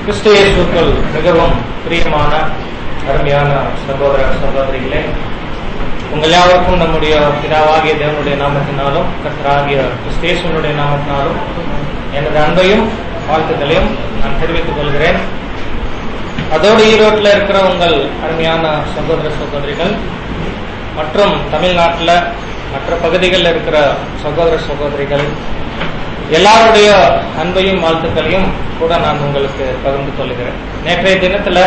கிறிஸ்து இயேசுவுக்குள் மிகவும் பிரியமான அருமையான சகோதர சகோதரிகளே, உங்கள் யாருக்கும் நம்முடைய பிதாவாகிய தேவனுடைய நாமத்தினாலும் கர்த்தராகிய கிறிஸ்து இயேசுவினுடைய நாமத்தினாலும் எனது அன்பையும் வாழ்த்துக்களையும் நான் தெரிவித்துக் கொள்கிறேன். அதோடு ஈரோட்டில் இருக்கிற உங்கள் அருமையான சகோதர சகோதரிகள் மற்றும் தமிழ்நாட்டில் மற்ற பகுதிகளில் இருக்கிற சகோதர சகோதரிகள் எல்லாருடைய அன்பையும் வாழ்த்துக்களையும் கூட நான் உங்களுக்கு பகிர்ந்து கொள்கிறேன். நேற்றைய தினத்துல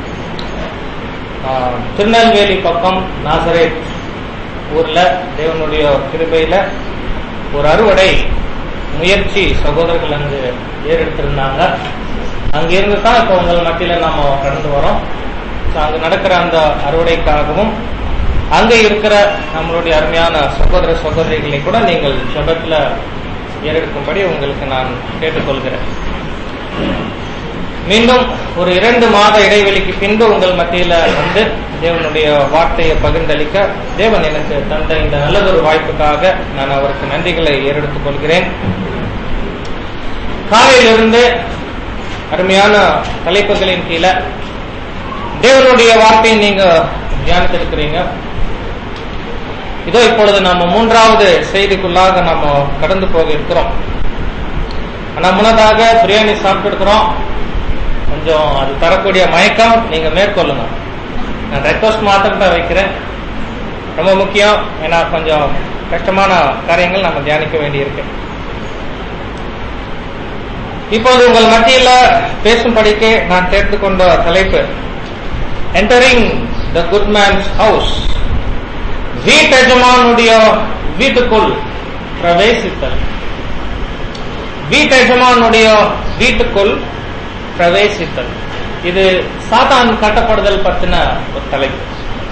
திருநெல்வேலி பக்கம் நாசரேத் ஊர்ல தேவனுடைய கிருபையில ஒரு அறுவடை முயற்சி சகோதரர்கள் அங்கு ஏறெடுத்திருந்தாங்க. அங்கிருந்து தான் இப்ப உங்கள் மத்தியில நாம கடந்து வரோம். அங்கு நடக்கிற அந்த அறுவடைக்காகவும் அங்க இருக்கிற நம்மளுடைய அருமையான சகோதர சகோதரிகளை கூட நீங்கள் ஜெபத்துல ஏறெடுக்கும்படி உங்களுக்கு நான் கேட்டுக்கொள்கிறேன். மீண்டும் ஒரு 2 மாத இடைவெளிக்கு பின்பு உங்கள் மத்தியில வந்து தேவனுடைய வார்த்தையை பகிர்ந்தளிக்க தேவன் எனக்கு தந்த இந்த நல்லதொரு வாய்ப்புக்காக நான் அவருக்கு நன்றிகளை ஏறெடுத்துக் கொள்கிறேன். காலையிலிருந்து அருமையான தலைப்புகளின் கீழே தேவனுடைய வார்த்தையை நீங்க தியானித்திருக்கிறீங்க. இதோ இப்பொழுது நாம 3வது செய்திக்குள்ளாக நாம கடந்து போக இருக்கிறோம். ஆனா முன்னதாக பிரியாணி சாப்பிட்டு இருக்கிறோம். கொஞ்சம் அது தரக்கூடிய மயக்கம் நீங்க மேற்கொள்ளுங்க. நான் ரெக்வஸ்ட் மாத்திரம் தான் வைக்கிறேன், ரொம்ப முக்கியம். ஏன்னா கொஞ்சம் கஷ்டமான காரியங்கள் நம்ம தியானிக்க வேண்டியிருக்கு. இப்போது உங்கள் மத்தியில பேசும்படிக்கு நான் தேர்ந்தெடுத்துக்கொண்ட தலைப்பு entering the good man's house, வீட்டெஜமானுடைய வீட்டுக்குள் பிரவேசித்தல். வீட்டெஜமானுடைய வீட்டுக்குள் பிரவேசித்தல், இது சாத்தான் கட்டப்படுதல் பத்தின ஒரு தலைப்பு.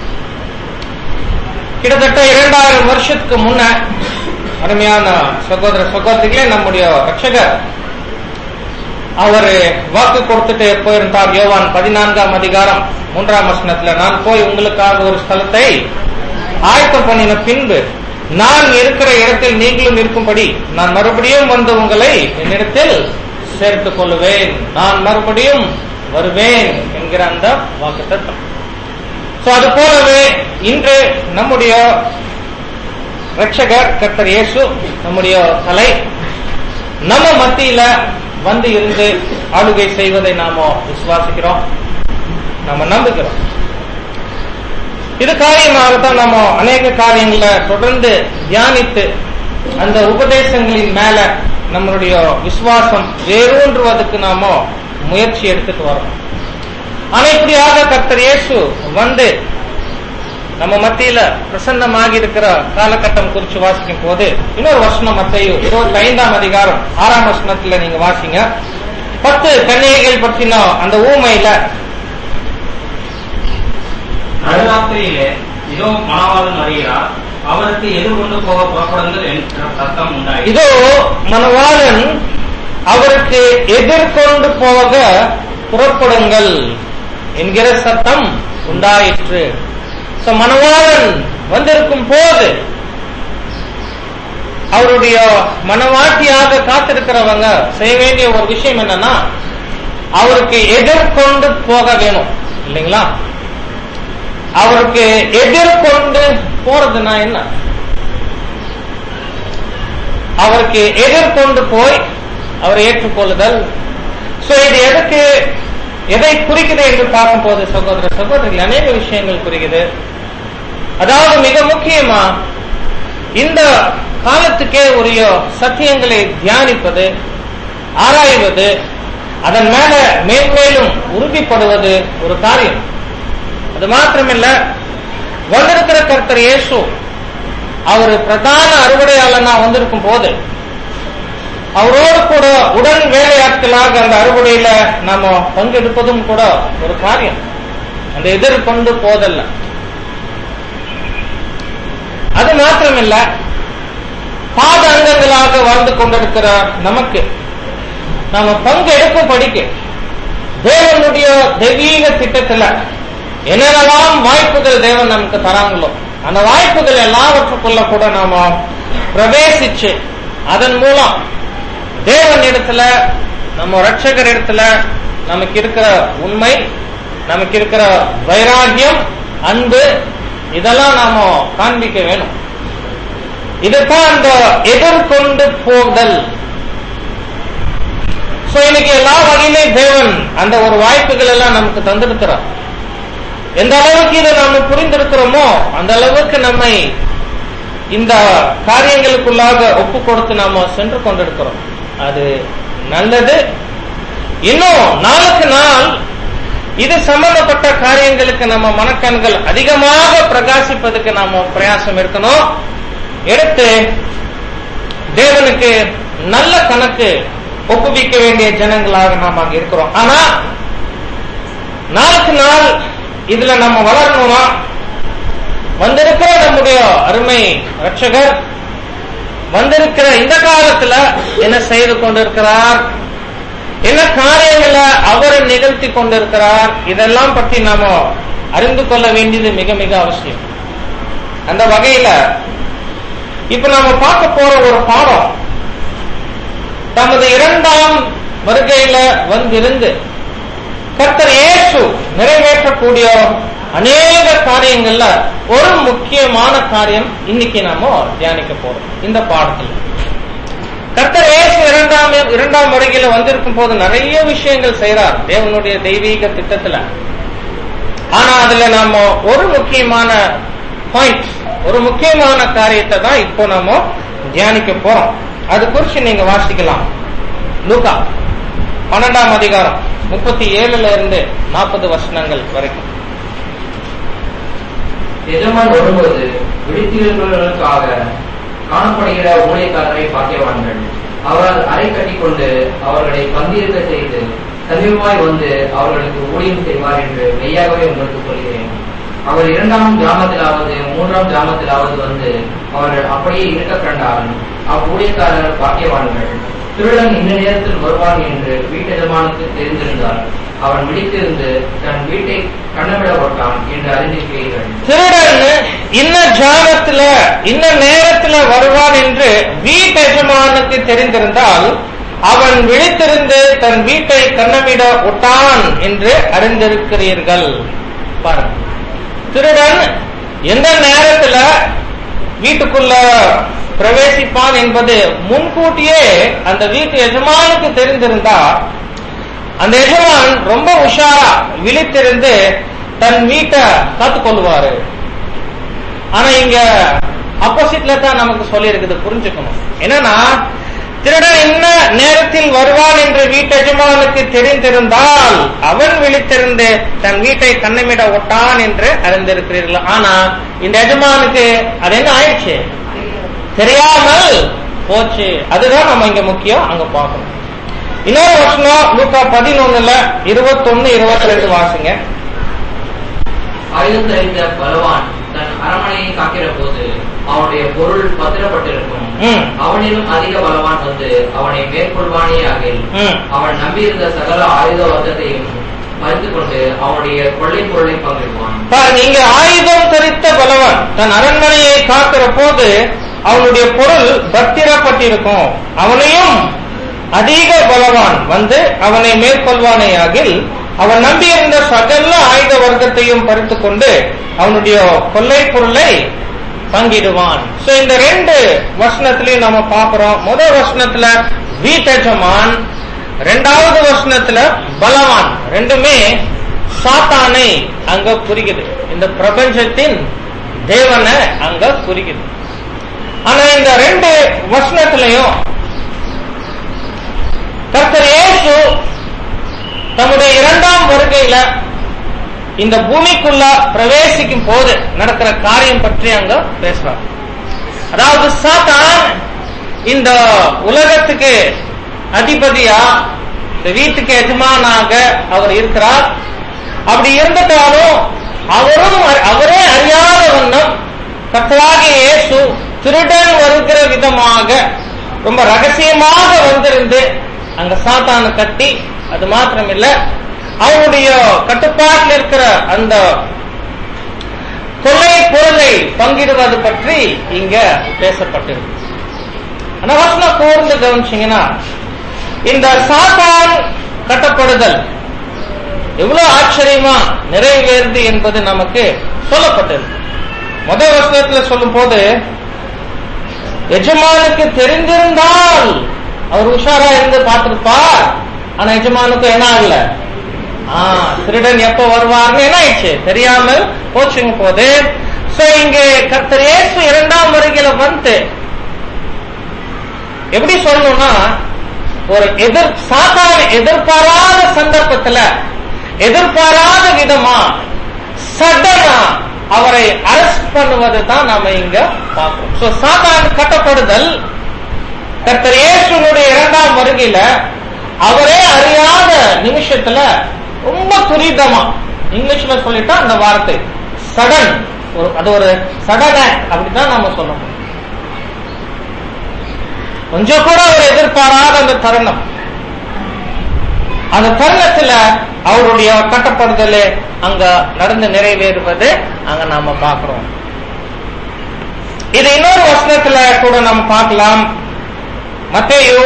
கிட்டத்தட்ட 2000 வருஷத்துக்கு முன்ன அருமையான சகோதர சகோதரிகளே, நம்முடைய ரட்சகர் அவர் வாக்கு கொடுத்துட்டு போயிருந்தார். யோவான் 14ஆம் அதிகாரம் 3ஆம் வசனத்துல, நான் போய் உங்களுக்காக ஒரு ஸ்தலத்தை ஆயத்தம் பண்ணின பின்பு நான் இருக்கிற இடத்தில் நீங்களும் இருக்கும்படி நான் மறுபடியும் வந்து உங்களை என்னிடத்தில் சேர்த்துக் கொள்வேன், நான் மறுபடியும் வருவேன் என்கிற அந்த வாக்குத்தத்தம். அது போலவே இன்று நம்முடைய ரட்சகர் கர்த்தர் இயேசு, நம்முடைய தலை, நம்ம மத்தியில வந்து இருந்து ஆளுகை செய்வதை நாம விசுவாசிக்கிறோம், நாம நம்புகிறோம். இது காரியமாகத்தான் நாம அநேக காரியங்களை தொடர்ந்து தியானித்து அந்த உபதேசங்களின் மேல நம்மளுடைய விசுவாசம் வேரூன்றுவதற்கு நாம முயற்சி எடுத்துட்டு வரோம். ஆனா இப்படியாக கர்த்தர் இயேசு வந்து நம்ம மத்தியில பிரசன்னமாகி இருக்கிற காலகட்டம் குறித்து வாசிக்கும் போது இன்னொரு வசனம், மத்தேயு 25ஆம் அதிகாரம் 6ஆம் வசனத்துல நீங்க வாசிங்க. 10 கன்னிகைகள் பற்றின அந்த ஊமையில, நடுராத்திரியிலே இதோ மணவாளன் வருகிறார், அவருக்கு எதிர்கொண்டு போக புறப்படுங்கள் என்ற சத்தம் உண்டாயிற்று. இதோ மணவாளன் அவருக்கு எதிர்கொண்டு போக புறப்படுங்கள் என்கிற சத்தம் உண்டாயிற்று. மணவாளன் வந்திருக்கும் போது அவருடைய மனவாட்டியாக காத்திருக்கிறவங்க செய்ய வேண்டிய ஒரு விஷயம் என்னன்னா, அவருக்கு எதிர்கொண்டு போக வேணும் இல்லைங்களா? அவருக்கு எதிர்கொண்டு போறதுன்னா என்ன? அவருக்கு எதிர்கொண்டு போய் அவரை ஏற்றுக்கொள்ளுதல். இது எதை குறிக்குது என்று பார்க்கும் போது சகோதர சகோதரிகள் அநேக விஷயங்கள் குறிக்குது. அதாவது மிக முக்கியமா இந்த காலத்துக்கே உரிய சத்தியங்களை தியானிப்பது, ஆராய்வது, அதன் மேல மேன்மேலும் உறுதிப்படுவது ஒரு காரியம். அது மாத்திரமில்ல, வந்திருக்கிற கர்த்தர் இயேசு அவர் பிரதான அறுவடையாளனா வந்திருக்கும் போது அவரோடு கூட உடன் வேலையாட்களாக அந்த அறுவடையில நாம பங்கெடுப்பதும் கூட ஒரு காரியம். அந்த எதிர்கொண்டு போதல்ல. அது மாத்திரமில்ல, பாத அங்கங்களாக வாழ்ந்து கொண்டிருக்கிற நமக்கு நாம பங்கெடுக்கும் படிக்க தேவனுடைய தெய்வீக திட்டத்துல என்னென்னலாம் வாய்ப்புகள் தேவன் நமக்கு தராங்களோ அந்த வாய்ப்புகள் எல்லாவற்றுக்குள்ள கூட நாம பிரவேசிச்சு அதன் மூலம் தேவன் இடத்துல நம்ம ரட்சகர் இடத்துல நமக்கு இருக்கிற உண்மை, நமக்கு இருக்கிற வைராகியம், அன்பு, இதெல்லாம் நாம காண்பிக்க வேணும். இதுதான் அந்த எதிர்கொண்டு போதல். இன்னைக்கு எல்லா வகையிலும் தேவன் அந்த ஒரு வாய்ப்புகள் எல்லாம் நமக்கு தந்திருக்கிறார். எந்த அளவுக்கு இதை நாம புரிந்திருக்கிறோமோ அந்த அளவுக்கு நம்மை இந்த காரியங்களுக்குள்ளாக ஒப்பு கொடுத்து நாம சென்று கொண்டிருக்கிறோம். அது நல்லது. இன்னும் நாளுக்கு நாள் இது சம்பந்தப்பட்ட காரியங்களுக்கு நம்ம மனக்கண்கள் அதிகமாக பிரகாசிப்பதற்கு நாம பிரயாசம் இருக்கணும். எடுத்து தேவனுக்கு நல்ல கணக்கு ஒப்புவிக்க வேண்டிய ஜனங்களாக நாம் அங்க இருக்கிறோம். ஆனா நாளுக்கு நாள் இதுல நம்ம வளரணும்னா வந்திருக்கிற நம்முடைய அருமை ரட்சகர் வந்திருக்கிற இந்த காலத்துல என்ன செய்து கொண்டிருக்கிறார், என்ன காரியங்களை அவர் நிகழ்த்தி கொண்டிருக்கிறார், இதெல்லாம் பற்றி நாம அறிந்து கொள்ள வேண்டியது மிக மிக அவசியம். அந்த வகையில இப்ப நாம பார்க்க போற ஒரு பாடம் தமது இரண்டாம் வருகையில வந்திருந்து கர்த்தர் இயேசு நிறைவேற்றக்கூடிய அநேக காரியங்கள்ல ஒரு முக்கியமான காரியம் இன்னைக்கு நாம தியானிக்க போறோம். இந்த பாடத்தில் கர்த்தர் இயேசு இரண்டாம் வருகையில வந்திருக்கும் போது நிறைய விஷயங்கள் செய்யறார் தேவனுடைய தெய்வீக திட்டத்துல. ஆனா அதுல நாம ஒரு முக்கியமான பாயிண்ட், ஒரு முக்கியமான காரியத்தை தான் இப்போ நாம தியானிக்க போறோம். அது குறிச்சு நீங்க வாசிக்கலாம். லூக்கா 12ஆம் அதிகாரம் 37 இருந்து 40 வசனங்கள் வரைக்கும். எஜமான் வரும்போது விழித்திருப்பவர்களுக்காக காணப்படுகிற ஊழியக்காரரை பாக்கியவான்கள். அவர் அறை கட்டிக்கொண்டு அவர்களை பந்தியிருக்க செய்து சமீபமாய் வந்து அவர்களுக்கு ஊழியம் செய்வார் என்று மெய்யாகவே உங்களுக்கு சொல்கிறேன். அவர் 2ஆம் கிராமத்திலாவது 3ஆம் கிராமத்திலாவது வந்து அவர்கள் அப்படியே இருக்க கண்டால் அவ்வூழியக்காரர் பாக்கியவான்கள். திருடன் இந்த நேரத்தில் வருவான் என்று வீட்டெஜமானுக்கு தெரிந்திருந்தால் அவன் விழித்திருந்து தன் வீட்டை கண்ணமிட போட்டான் என்று அறிந்திருக்கிறீர்கள். திருடன் இன்ன ஜாமத்துல இன்ன நேரத்துல வருவான் என்று வீட்டெஜமானுக்கு தெரிந்திருந்தால் அவன் விழித்திருந்து தன் வீட்டை கண்ணமிட விட்டான் என்று அறிந்திருக்கிறீர்கள். பாருங்க, திருடன் எந்த நேரத்துல வீட்டுக்குள்ள பிரவேசிப்பான் என்பது முன்கூட்டியே அந்த வீட்டு எஜமானுக்கு தெரிந்திருந்தா அந்த எஜமான் ரொம்ப உஷாரா விழித்திருந்து தன் வீட்டை காத்துக்கொள்வாரு. ஆனா இங்க ஆப்போசிட்ல தான் நமக்கு சொல்லி இருக்குது, புரிஞ்சுக்கணும். என்னன்னா திருடன் என்ன நேரத்தில் வருவான் என்று வீட்டெஜமானுக்கு தெரிந்திருந்தால் அவன் விழித்திருந்து தன் வீட்டை கண்ணமிட விட்டான் என்று அறிந்திருக்கிறீர்கள். ஆனா இந்த எஜமானுக்கு அது என்ன ஆயிடுச்சு, தெரியாமல் போச்சு. அதுதான் நம்ம இங்க முக்கியம், அங்க பார்க்கணும். இன்னொரு வசனம் லூக்கா 11 21 22 வாசிங்க. ஆயுதம் தரித்த பலவான் தன் அரண்மனையை காக்கிற போது அவனுடைய பொருள் பத்திரப்பட்டிருக்கும். அவனிலும் அதிக பலவான் வந்து அவனை மேற்கொள்வானே ஆகில் அவன் நம்பியிருந்த சகல ஆயுத வர்க்கத்தையும் மறித்துக் கொண்டு அவனுடைய கொள்ளை பொருளை பங்கிடுவான். நீங்க ஆயுதம் தரித்த பலவான் தன் அரண்மனையை காக்கிற போது அவனுடைய பொருள் பத்திரப்பட்டிருக்கும். அவனையும் அதிக பலவான் வந்து அவனை மேற்கொள்வானே ஆகில் அவன் நம்பியிருந்த சகல ஆயுத வர்க்கத்தையும் பறித்துக் கொண்டு அவனுடைய கொள்ளை பொருளை பங்கிடுவான். இந்த 2 வசனத்திலையும் நம்ம பார்க்கிறோம். முதல் வசனத்துல வீட்டெஜமான், 2வது வசனத்துல பலவான். ரெண்டுமே சாத்தானை அங்க குறிக்குது, இந்த பிரபஞ்சத்தின் தேவனை அங்க குறிக்குது. ஆனா இந்த 2 வசனத்திலையும் கர்த்தர் இயேசு தம்முடைய 2ஆம் வருகையில இந்த பூமிக்குள்ள பிரவேசிக்கும் போது நடக்கிற காரியம் பற்றி அங்க பேசுறார். அதாவது சாத்தான் இந்த உலகத்துக்கு அதிபதியா, இந்த வீட்டுக்கு எஜமானாக அவர் இருக்கிறார். அப்படி இருந்துட்டாலும் அவரே அறியாத வண்ணம் கர்த்தராகிய இயேசு திருடன் வருகிற விதமாக ரொம்ப ரகசியமாக வந்திருந்து அங்க சாத்தான கட்டி, அது மாத்திரமில்ல அவனுடைய கட்டுப்பாட்டில் இருக்கிற அந்த கொள்ளை பொருளை பங்கிடுவது பற்றி இங்க பேசப்பட்டிருக்கு. ஆனா வசனம் கூர்ந்து கவனிச்சீங்கன்னா இந்த சாத்தான் கட்டப்படுதல், எவ்வளவு ஆச்சரியமா நிறைவேறுது என்பது நமக்கு சொல்லப்பட்டது. முதல் வசனத்துல சொல்லும் போது, எஜமானுக்கு தெரிந்திருந்தால் அவர் உஷாரா இருந்து பார்த்திருப்பார். ஆனா எஜமானுக்கு என்ன ஆகல, திருடன் எப்ப வருவார்னு என்ன ஆயிடுச்சு, தெரியாமல் போச்சுங்க போது. இங்கே கர்த்தர் இயேசு இரண்டாம் வருகையில வந்து எப்படி சொல்லணும்னா, ஒரு சாத்தான எதிர்பாராத சந்தர்ப்பத்துல எதிர்பாராத விதமா சடனா அவரை அரெஸ்ட் பண்ணுவது தான் நாம இங்க பார்க்கிறோம். சாத்தான் கட்டப்படுதல் கர்த்தர் இயேசுனுடைய இரண்டாம் வருகையில அவரே அறியாத நிமிஷத்துல ரொம்ப துரிதமா, இங்கிலீஷ்ல சொல்லிட்டா அந்த வார்த்தை சடன், அது ஒரு சடன் ஆக்ட் அப்படிதான் நாம சொல்லணும். கொஞ்சம் கூட அவர் எதிர்பாராத அந்த தருணம், அந்த தருணத்துல அவருடைய கட்டப்படுதல் அங்க நடந்து நிறைவேறுவது அங்க நாம பார்க்கிறோம். இது இன்னொரு வசனத்துல கூட நம்ம பார்க்கலாம். மத்தேயு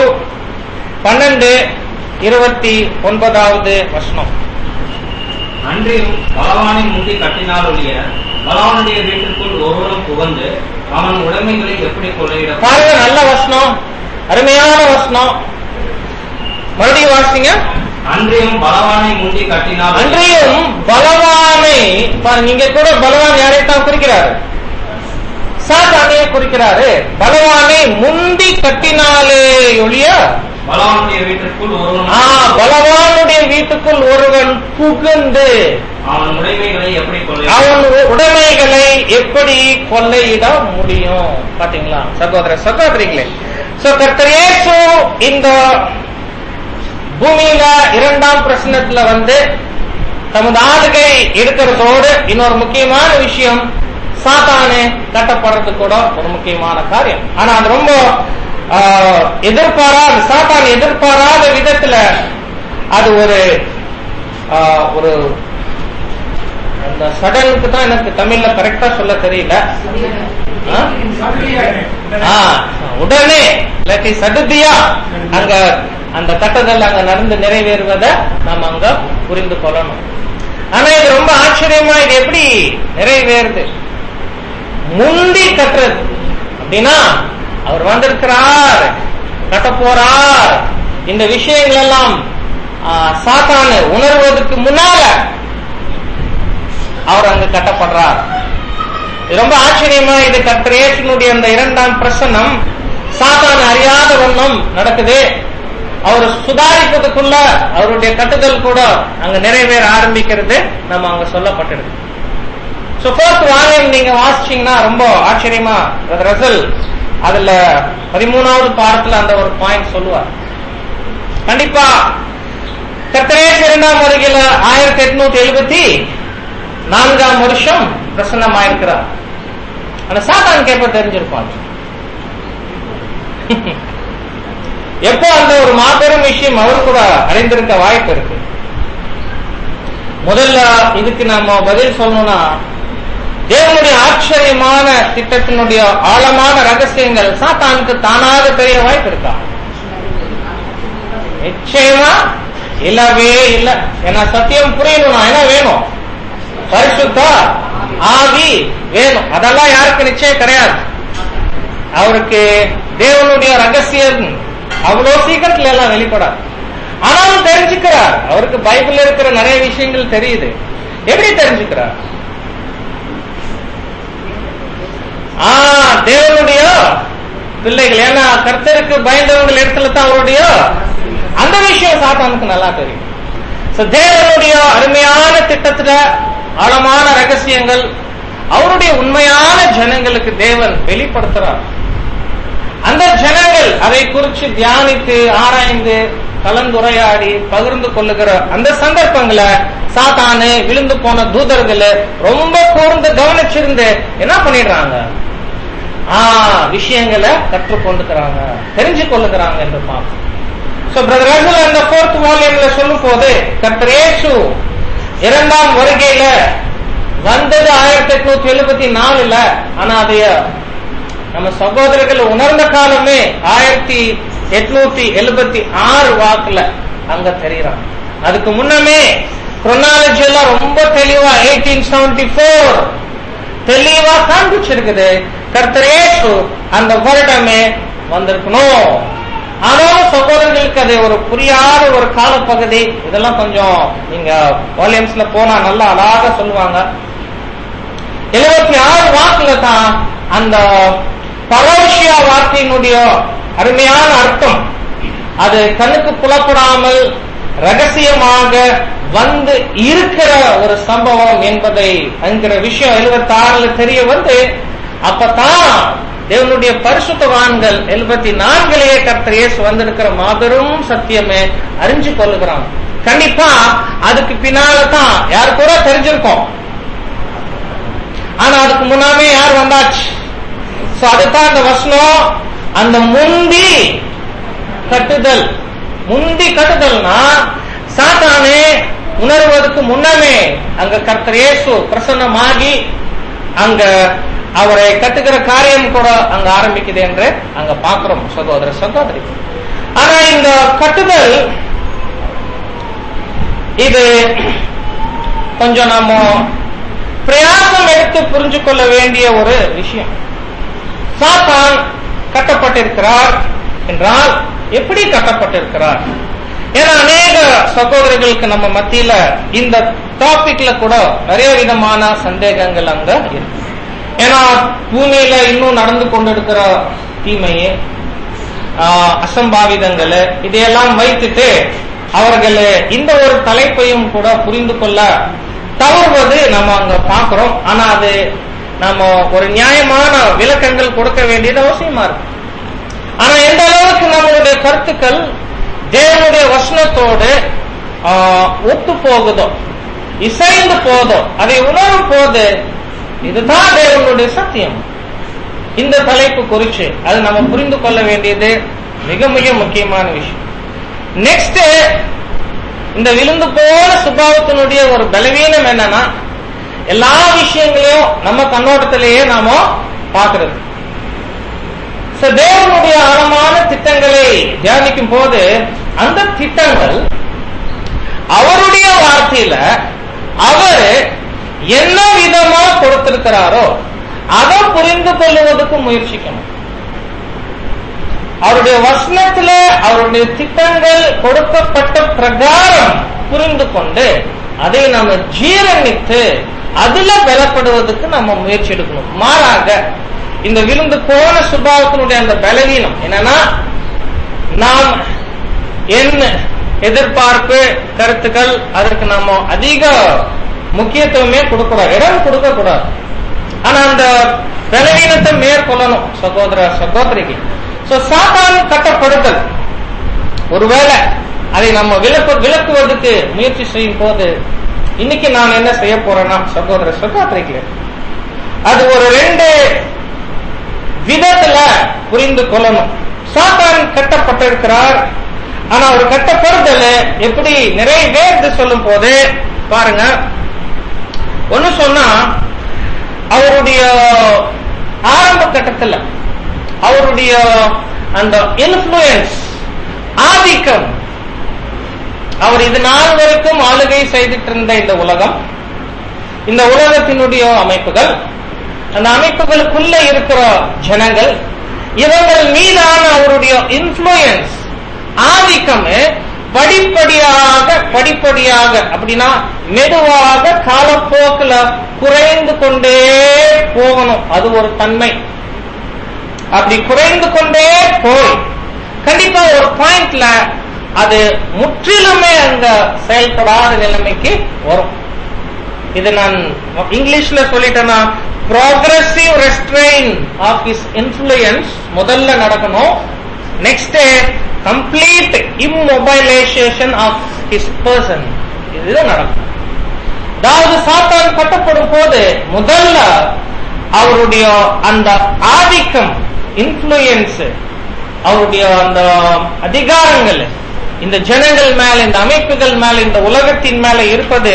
12:29 வசனம். அன்றியும் பலவானை முந்தி கட்டினால் ஒழிய பலவானுடைய வீட்டிற்குள் ஒருவரும் புகுந்து அவன் உடைமைகளை எப்படி கொள்ளையிட. பாருங்க, நல்ல வசனம், அருமையான வசனம். மறுபடியும் வாசிங்க. அன்றியும் பலவானை முந்தி கட்டினால். அன்றியும் பலவானை, நீங்க கூட பலவான் யாரைத்தான் குறிக்கிறாரு, சாத்தானையே குறிக்கிறாரு. பலவானை முந்தி கட்டினாலே ஒழிய பலவானுடைய வீட்டிற்குள் ஒருவன் பலவானுடைய வீட்டுக்குள் ஒருவன் புகுந்து அவன் உடைமைகளை எப்படி கொள்ளையிட முடியும். பாத்தீங்களா சகோதர சகோதரிகளே? கர்த்தர் இயேசு இந்த பூமியில இரண்டாம் பிரசனத்துல வந்து தமது ஆளுகை இருக்கிறதோடு இன்னொரு முக்கியமான விஷயம், சாத்தானே கட்டப்படுறது கூட ஒரு முக்கியமான காரியம். ஆனா அது ரொம்ப எதிர்பாராத, சாத்தான் எதிர்பாராத விதத்துல அது ஒரு அந்த சடனுக்கு தான் எனக்கு தமிழ்ல கரெக்டா சொல்ல தெரியல, உடனே இல்லாட்டி சடுதியா அங்க அந்த கட்டத்தில் அங்க நடந்து நிறைவேறுவதை நாம் அங்க புரிந்து கொள்ளணும். ஆனா இது ரொம்ப ஆச்சரியமா, இது எப்படி நிறைவேறுது? முந்தி கட்டுறது அப்படின்னா அவர் வந்திருக்கிறார், கட்ட போறார், இந்த விஷயங்கள் எல்லாம் சாத்தானு உணர்வதற்கு முன்னால அவர் அங்கு கட்டப்படுறார். ரொம்ப ஆச்சரியமா இது கர்த்தர் இயேசுனுடைய அந்த இரண்டாம் பிரசன்னம் சாத்தான் அறியாத வண்ணம் நடக்குது. அவர் சுதாரிப்பதுக்குள்ள அவருடைய கட்டுதல் கூட அங்க நிறைவேற ஆரம்பிக்கிறது நம்ம அங்க சொல்லப்பட்டிருக்கு. ஃபர்ஸ்ட் வால்யூம் நீங்க வாசிச்சீங்கன்னா ரொம்ப ஆச்சரியமா ரசல் அதுல 13வது பாடத்துல அந்த ஒரு பாயிண்ட் சொல்லுவார். கண்டிப்பா கர்த்தர் இயேசு இரண்டாம் வருகையில 1874 வருஷம் பிரசன்னமாயிருக்கிறார். ஆனா சாத்தானுக்கு எப்ப தெரிஞ்சிருப்பாங்க? எப்போ அந்த ஒரு மாபெரும் விஷயம் அவர் கூட அறிந்திருக்க வாய்ப்பு இருக்கு. முதல்ல இதுக்கு நாம பதில் சொல்லணும்னா, தேவனுடைய ஆச்சரியமான திட்டத்தினுடைய ஆழமான ரகசியங்கள் சாத்தானுக்கு தானாக தெரிய வாய்ப்பு இருக்கா? நிச்சயமா இல்லவே இல்லை. ஏன்னா சத்தியம் புரியணும்னா என்ன வேணும்? பரிசுத்த ஆவி வேணும். அதெல்லாம் யாருக்கு நிச்சயம் கிடையாது. அவருக்கு தேவனுடைய ரகசியம் அவ்வளவு சீக்கிரத்துல எல்லாம் வெளிப்படாது. ஆனாலும் தெரிஞ்சுக்கிறார். அவருக்கு பைபிள் இருக்கிற நிறைய விஷயங்கள் தெரியுது. எப்படி தெரிஞ்சுக்கிறார்? தேவனுடைய பிள்ளைகள், ஏன்னா கர்த்தருக்கு பயந்தவங்க இடத்துல தான் அவருடைய அந்த விஷயம் சாத்தானுக்கு நல்லா தெரியும். தேவனுடைய அருமையான திட்டத்துல ஆழமான ரகசியங்கள் அவருடைய உண்மையான ஜனங்களுக்கு தேவன் வெளிப்படுத்துறார். அந்த ஜனங்கள் அதை குறித்து தியானித்து ஆராய்ந்து கலந்துரையாடி பகிர்ந்து கொள்ளுகிற அந்த சந்தர்ப்பங்களை சாத்தானு விழுந்து போன தூதர்கள் ரொம்ப கூர்ந்து கவனிச்சிருந்து என்ன பண்ணிடுறாங்க? விஷயங்களை கற்றுக்கொண்டுக்கிறாங்க, தெரிஞ்சு கொள்ளுகிறாங்க என்று பார்ப்போம். அந்த 4th வால்யூம்ல சொல்லும் போது கர்த்தர் இயேசு இரண்டாம் வருகையில வந்தது 1874. ஆனா அதைய நம்ம சகோதரர்கள் உணர்ந்த காலமே 1876 வாக்குல அங்க தெரியுறாங்க. அதுக்கு முன்னமே chronology எல்லாம் ரொம்ப தெளிவா 1874 தெளிவா காண்பிச்சிருக்குது. கர்த்தர் இயேசு அந்த வருடமே வந்திருக்கணும். ஆனாலும் சகோதரர்களுக்கு அது ஒரு புரியாத ஒரு காலப்பகுதி. இதெல்லாம் கொஞ்சம் நீங்க வால்யூம்ஸ்ல போனா நல்லா அழகாக சொல்லுவாங்க. 76 வாக்குல தான் அந்த பரோஷியா வார்த்தையினுடைய அருமையான அர்த்தம் அது கண்ணுக்கு புலப்படாமல் ரகசியமாக வந்து இருக்கிற ஒரு சம்பவம் என்பதை என்கிற விஷயம் 76 தெரிய வந்து அப்பதான் தேவனுடைய பரிசுத்தவான்கள் 74 கர்த்தர் இயேசு வந்திருக்கிற மாபெரும் சத்தியமே அறிஞ்சு கொள்ளுகிறான். கண்டிப்பா அதுக்கு பின்னால்தான் யாரு கூட தெரிஞ்சிருக்கோம். ஆனா அதுக்கு முன்னாமே யார் வந்தாச்சு. அதுதான் அந்த வசனம். அந்த முந்தி கட்டுதல்னா சாத்தானே உணர்வதற்கு முன்னமே அங்க கர்த்தர் இயேசு பிரசன்னமாகி அங்க அவரை கட்டுகிற காரியம் கூட அங்க ஆரம்பிக்குது என்று அங்க பாக்குறோம் சகோதர சகோதரி. ஆனா இந்த கட்டுதல் இது கொஞ்சம் நாம பிரயாசம் எடுத்து புரிஞ்சு கொள்ள வேண்டிய ஒரு விஷயம். சாத்தான் கட்டப்பட்டிருக்கிறார் என்றால் எப்படி கட்டப்பட்டிருக்கிறார்? ஏன்னா அநேக சகோதரர்களுக்கு நம்ம மத்தியில இந்த டாபிக்ல கூட நிறைய விதமான சந்தேகங்கள் அங்க இருக்கு. ஏன்னா பூமியில இன்னும் நடந்து கொண்டிருக்கிற தீமையே அசம்பாவிதங்கள் இதையெல்லாம் வைத்துட்டு அவர்கள் இந்த ஒரு தலைப்பையும் கூட புரிந்து கொள்ள தவறுவது நம்ம அங்க பாக்குறோம். ஆனா அது நம்ம ஒரு நியாயமான விளக்கங்கள் கொடுக்க வேண்டியது அவசியமா இருக்கு. ஆனா எந்த அளவுக்கு நம்மளுடைய கருத்துக்கள் தேவனுடைய வசனத்தோடு ஒத்து போகுதோ இசைந்து போதோ அதை உணரும் போது இதுதான் தேவனுடைய சத்தியம். இந்த தலைப்பு குறிச்சு அது நம்ம புரிந்து கொள்ள வேண்டியது மிக மிக முக்கியமான விஷயம். நெக்ஸ்ட் இந்த விழுந்து போன சுபாவத்தினுடைய ஒரு பலவீனம் என்னன்னா எல்லா விஷயங்களையும் நம்ம கண்ணோட்டத்திலேயே நாம பாக்குறது. தேவனுடைய ஆழமான திட்டங்களை தியானிக்கும் போது அந்த திட்டங்கள் அவருடைய வார்த்தையில அவர் என்ன விதமா கொடுத்திருக்கிறாரோ அதை புரிந்து கொள்வதற்கு முயற்சிக்கணும். அவருடைய வசனத்துல அவருடைய திட்டங்கள் கொடுக்கப்பட்ட பிரகாரம் புரிந்து கொண்டு அதை நாம ஜீரணித்து அதுல பலப்படுவதற்கு நம்ம முயற்சி எடுக்கணும். மாறாக இந்த விழுந்து போன சுபாவத்தினுடைய அந்த பலவீனம் என்னன்னா நாம் என்ன எதிர்பார்ப்பு கருத்துக்கள் அதற்கு நாம அதிக முக்கியத்துவமே கொடுக்கூடாது, இடம் கொடுக்க கூடாது. ஆனா அந்த பலவீனத்தை மேற்கொள்ளணும் சகோதர சகோதரிக்கு. சாத்தான் கட்டப்படுதல் ஒருவேளை அதை நம்ம விளக்குவதற்கு முயற்சி செய்யும் போது இன்னைக்கு நான் என்ன செய்ய போறேன்னா சகோதர சகோதரிக்கு அது ஒரு 2 விதத்துல புரிந்து கொள்ளணும். சாத்தான் கட்டப்பட்டிருக்கிறார். ஆனா ஒரு கட்டப்படுதல் எப்படி நிறைவேறு சொல்லும் போது பாருங்க, ஒன்னு சொன்னா அவருடைய ஆரம்ப கட்டத்துல அவருடைய அந்த இன்ஃப்ளூயன்ஸ் ஆதிக்கம், அவர் இது நாள் வரைக்கும் ஆளுகை செய்துட்டு இருந்த இந்த உலகம், இந்த உலகத்தினுடைய அமைப்புகள், அந்த அமைப்புகளுக்குள்ள இருக்கிற ஜனங்கள், இவங்கள் மீதான அவருடைய இன்ஃப்ளூயன்ஸ் ஆதிக்கம் படிப்படியாக அப்படின்னா மெதுவாக காலப்போக்கில் குறைந்து கொண்டே போகணும். அது ஒரு தன்மை. அப்படி குறைந்து கொண்டே போய் கண்டிப்பா ஒரு பாயிண்ட்ல அது முற்றிலுமே அங்க செயல்படாத நிலைமைக்கு வரும். இது நான் இங்கிலீஷ்ல சொல்லிட்டேன்னா progressive restraint of his influence முதல்ல நடக்கணும். Next complete immobilization of his person, இதுதான் நடக்கும். அதாவது சாத்தான் கட்டப்படும் போது முதல்ல அவருடைய அந்த ஆதிக்கம் இன்ஃப்ளூயன்ஸ், அவருடைய அந்த அதிகாரங்கள் இந்த ஜனங்கள் மேல, இந்த அமைப்புகள் மேல, இந்த உலகத்தின் மேல இருப்பது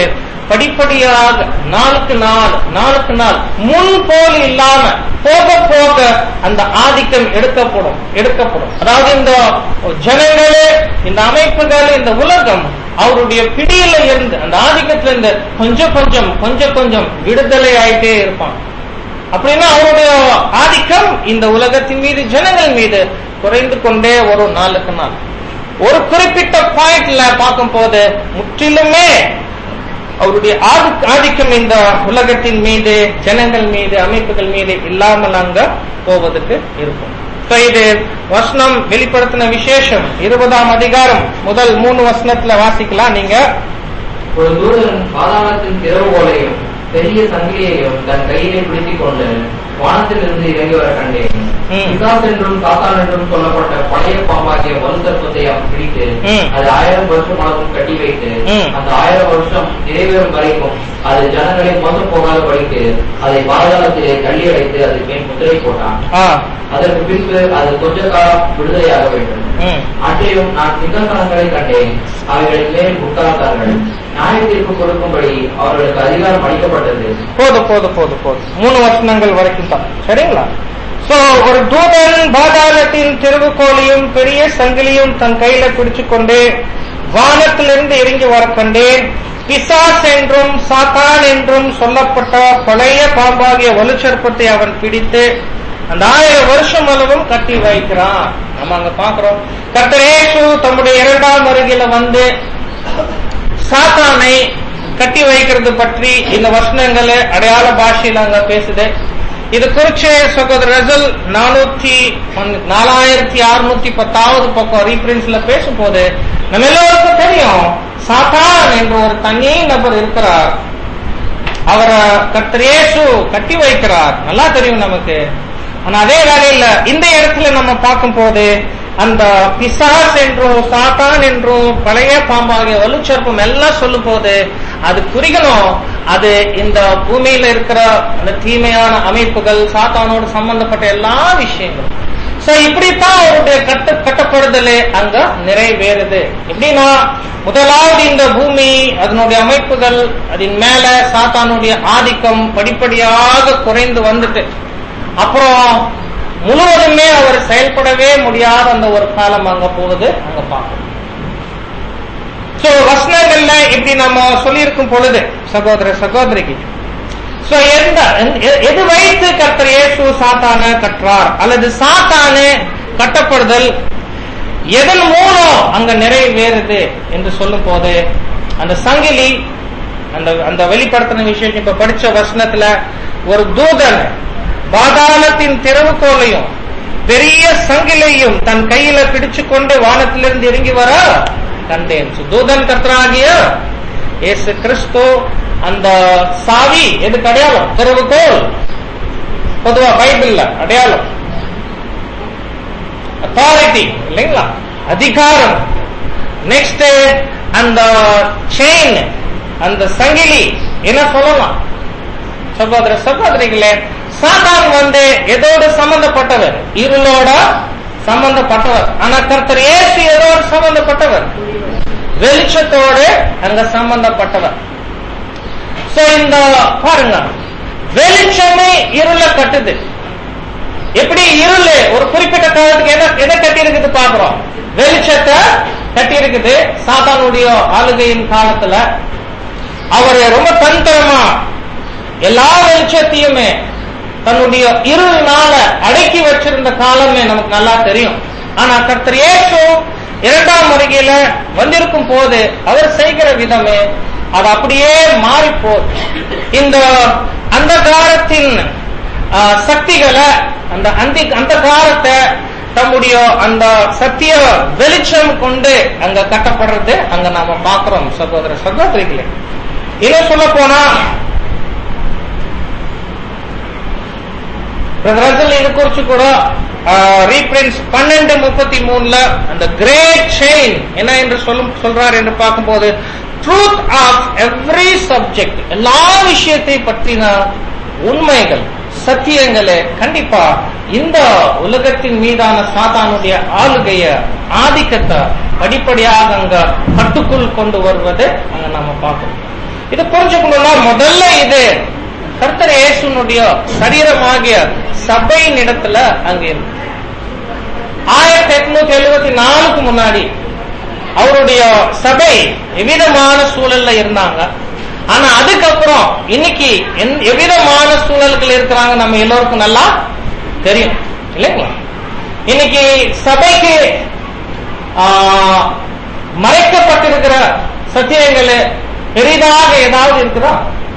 படிப்படியாக நாளுக்கு நாள் முன் போல் இல்லாம போக போக அந்த ஆதிக்கம் எடுக்கப்படும். அதாவது இந்த ஜனங்களே, இந்த அமைப்புகள், இந்த உலகம் அவருடைய பிடியில இருந்து, அந்த ஆதிக்கத்தில இருந்து கொஞ்சம் கொஞ்சம் விடுதலை ஆயிட்டே இருப்பான். அப்படின்னா அவருடைய ஆதிக்கம் இந்த உலகத்தின் மீது, ஜனங்கள் மீது குறைந்து கொண்டே வரும் நாளுக்கு நாள். ஒரு குறிப்பிட்ட பாயிண்ட்ல பார்க்கும் போது முற்றிலுமே அவருடைய ஆதிக்கம் இந்த உலகத்தின் மீது, ஜனங்கள் மீது, அமைப்புகள் மீது இல்லாமல் அங்க போவதற்கு இருக்கும். இது வசனம் வெளிப்படுத்தின விசேஷம் 20ஆம் அதிகாரம் முதல் 3 வசனத்துல வாசிக்கலாம் நீங்க. ஒரு தூதன் பாதாளத்தின் திறவுகோலையும் பெரிய சங்கிலியையும் தன் கையிலே பிடித்துக் கொண்டு வானத்திலிருந்து இறங்கி வர கண்டேன். பிசாசு என்றும் சாத்தான் என்றும் சொல்லப்பட்ட பழைய பாம்பாகிய வலுசர்ப்பத்தை அவன் பிடித்து அது 1000 வருஷம் அளவும் கட்டி வைத்து அந்த 1000 வருஷம் நிறைவேறும் வரைக்கும் அது ஜனங்களை மோசம் போகாத படித்து அதை பாதாளத்திலே தள்ளி அடைத்து அதுக்கு மேல் முத்திரை போட்டான். அதற்கு பின்பு அது கொஞ்ச காலம் விடுதலையாக வேண்டும். அன்றையும் நான் சிங்கசனங்களை கண்டேன். அவைகளின் மேல் உட்கார்ந்தார்கள். நியாயத்திற்கு கொடுக்கும்படி அவர்களுக்கு அதிகாரம் அளிக்கப்பட்டது. போதும் 3 வசனங்கள் வரைக்கும் தான், சரிங்களா? சோ ஒரு தூதன் பாதாளத்தின் திறவுகோலையும் பெரிய சங்கிலியும் தன் கையில பிடிச்சு கொண்டு வானத்திலிருந்து இறங்கி வர கண்டேன். பிசாஸ் என்றும் சாத்தான் என்றும் சொல்லப்பட்ட பழைய பாம்பாகிய வலுசர்ப்பத்தை அவன் பிடித்து அந்த 1000 வருஷம் அளவும் கட்டி வைக்கிறான். நம்ம அங்க பாக்குறோம், கர்த்தர் இயேசு தம்முடைய 2ஆம் வருகையில வந்து சாத்தானை கட்டி வைக்கிறது பற்றி இந்த வசனங்களை அடையாள பாஷையில அங்க பேசுது. இது குறிச்சு சகோதரர் ரசல் 4610 பக்கம் ரீபிரின்ஸ்ல பேசும்போது நம்ம எல்லோருக்கும் தெரியும், சாத்தான் என்ற ஒரு தனி நபர் இருக்கிறார். அவரை கர்த்தர் இயேசு கட்டி வைக்கிறார், நல்லா தெரியும் நமக்கு. ஆனா அதே வேளையில இந்த இடத்துல நம்ம பார்க்கும் போது அந்த பிசாஸ் என்றும் சாத்தான் என்றும் பழைய பாம்பாகிய வலுச்சர்ப்பம் எல்லாம் சொல்லும் போது அது குறிக்கணும், அது இந்த பூமியில இருக்கிற அந்த தீமையான அமைப்புகள், சாத்தானோடு சம்பந்தப்பட்ட எல்லா விஷயங்களும். சோ இப்படித்தான் அவருடைய கட்டப்படுதலே அங்க நிறைவேறுது. எப்படின்னா முதலாவது இந்த பூமி, அதனுடைய அமைப்புகள், அதன் மேல சாத்தானுடைய ஆதிக்கம் படிப்படியாக குறைந்து வந்துட்டு அப்புறம் முழுவதுமே அவர் செயல்படவே முடியாத அந்த ஒரு காலம் அங்க போகுது, அங்க பார்க்கணும். சோ வசனங்கள்ல இப்படி நம்ம சொல்லியிருக்கும் பொழுது சகோதர சகோதரிக்கு எது வைத்து கர்த்தர் இயேசு சாத்தான கற்றார் அல்லது சாத்தானு கட்டப்படுதல் எதன் மூலம் அங்க நிறைவேறுது என்று சொல்லும் போது அந்த சங்கிலி, அந்த வெளிப்படுத்தின விஷயம் இப்ப படிச்ச வசனத்துல ஒரு தூதன் பாதாளத்தின் திறவுகோலையும் பெரிய சங்கிலையும் தன் கையில பிடிச்சு கொண்டு வானத்திலிருந்து இறங்கி வர கண்டேன். தூதன் கர்த்தராகிய இயேசு கிறிஸ்து. அந்த சாவி எதுக்கு அடையாளம்? திறவுகோல். பொதுவா பைபிள்ல அடையாளம் அத்தாரிட்டி இல்லைங்களா, அதிகாரம். நெக்ஸ்ட் அந்த செயின், அந்த சங்கிலி என்ன சொல்லலாம் சகோதர சகோதரிகளே? சாத்தான் வந்து எதோடு சம்பந்தப்பட்டவர்? இருளோட சம்பந்தப்பட்டவர். ஆனா கர்த்தர் இயேசு எதோடு சம்பந்தப்பட்டவர்? வெளிச்சத்தோடு அங்க சம்பந்தப்பட்டவர். சோ இந்த பாருங்க, வெளிச்சமே இருளை கட்டுது. எப்படி இருள் ஒரு குறிப்பிட்ட காலத்துக்கு எதை கட்டி இருக்குது பாக்குறோம்? வெளிச்சத்தை கட்டி இருக்குது. சாத்தானுடைய ஆளுகையின் காலத்துல அவர் ரொம்ப தந்திரமா எல்லா வெளிச்சத்தையுமே தன்னுடைய இருள்னால அடக்கி வச்சிருந்த காலமே நமக்கு நல்லா தெரியும். ஆனா கர்த்தர் இயேசு 2ஆம் வருகையில வந்திருக்கும் போது அவர் செய்கிற விதமே அது அப்படியே மாறி போகுது. இந்த அந்த காலத்தின் சக்திகளை, அந்த காலத்தை தம்முடைய அந்த சத்திய வெளிச்சம் கொண்டு அங்க கட்டப்படுறது அங்க நாம பாக்குறோம் சகோதர சகோதரிகளே. இன்னும் சொல்ல போனா இது குறிச்சு கூட ரீபிரின்ஸ் 12:33 அந்த கிரேட் செயின் என்ன என்று சொல்றார் என்று பார்க்கும்போது, ட்ரூத் ஆஃப் எவ்ரி சப்ஜெக்ட், எல்லா விஷயத்தை பற்றின உண்மைகள், சத்தியங்களே கண்டிப்பா இந்த உலகத்தின் மீதான சாத்தானுடைய ஆளுகைய, ஆதிக்கத்தை படிப்படியாக அங்க கட்டுக்குள் கொண்டு வருவதை அங்க நாம பார்க்கணும். இது புரிஞ்சுக்கணும்னா முதல்ல இது கர்த்தர் இயேசுனுடைய சரீரமாகிய சபையின் இடத்துல அங்க இருக்கு. 1874 முன்னாடி அவருடைய சபை எவ்விதமான சூழல்ல இருந்தாங்க. ஆனா அதுக்கப்புறம் இன்னைக்கு எவ்விதமான சூழல்கள் இருக்கிறாங்க நம்ம எல்லோருக்கும் நல்லா தெரியும் இல்லைங்களா? இன்னைக்கு சபைக்கு மறைக்கப்பட்டிருக்கிற சத்தியங்கள் பெரிதாக ஏதாவது இருக்குதா?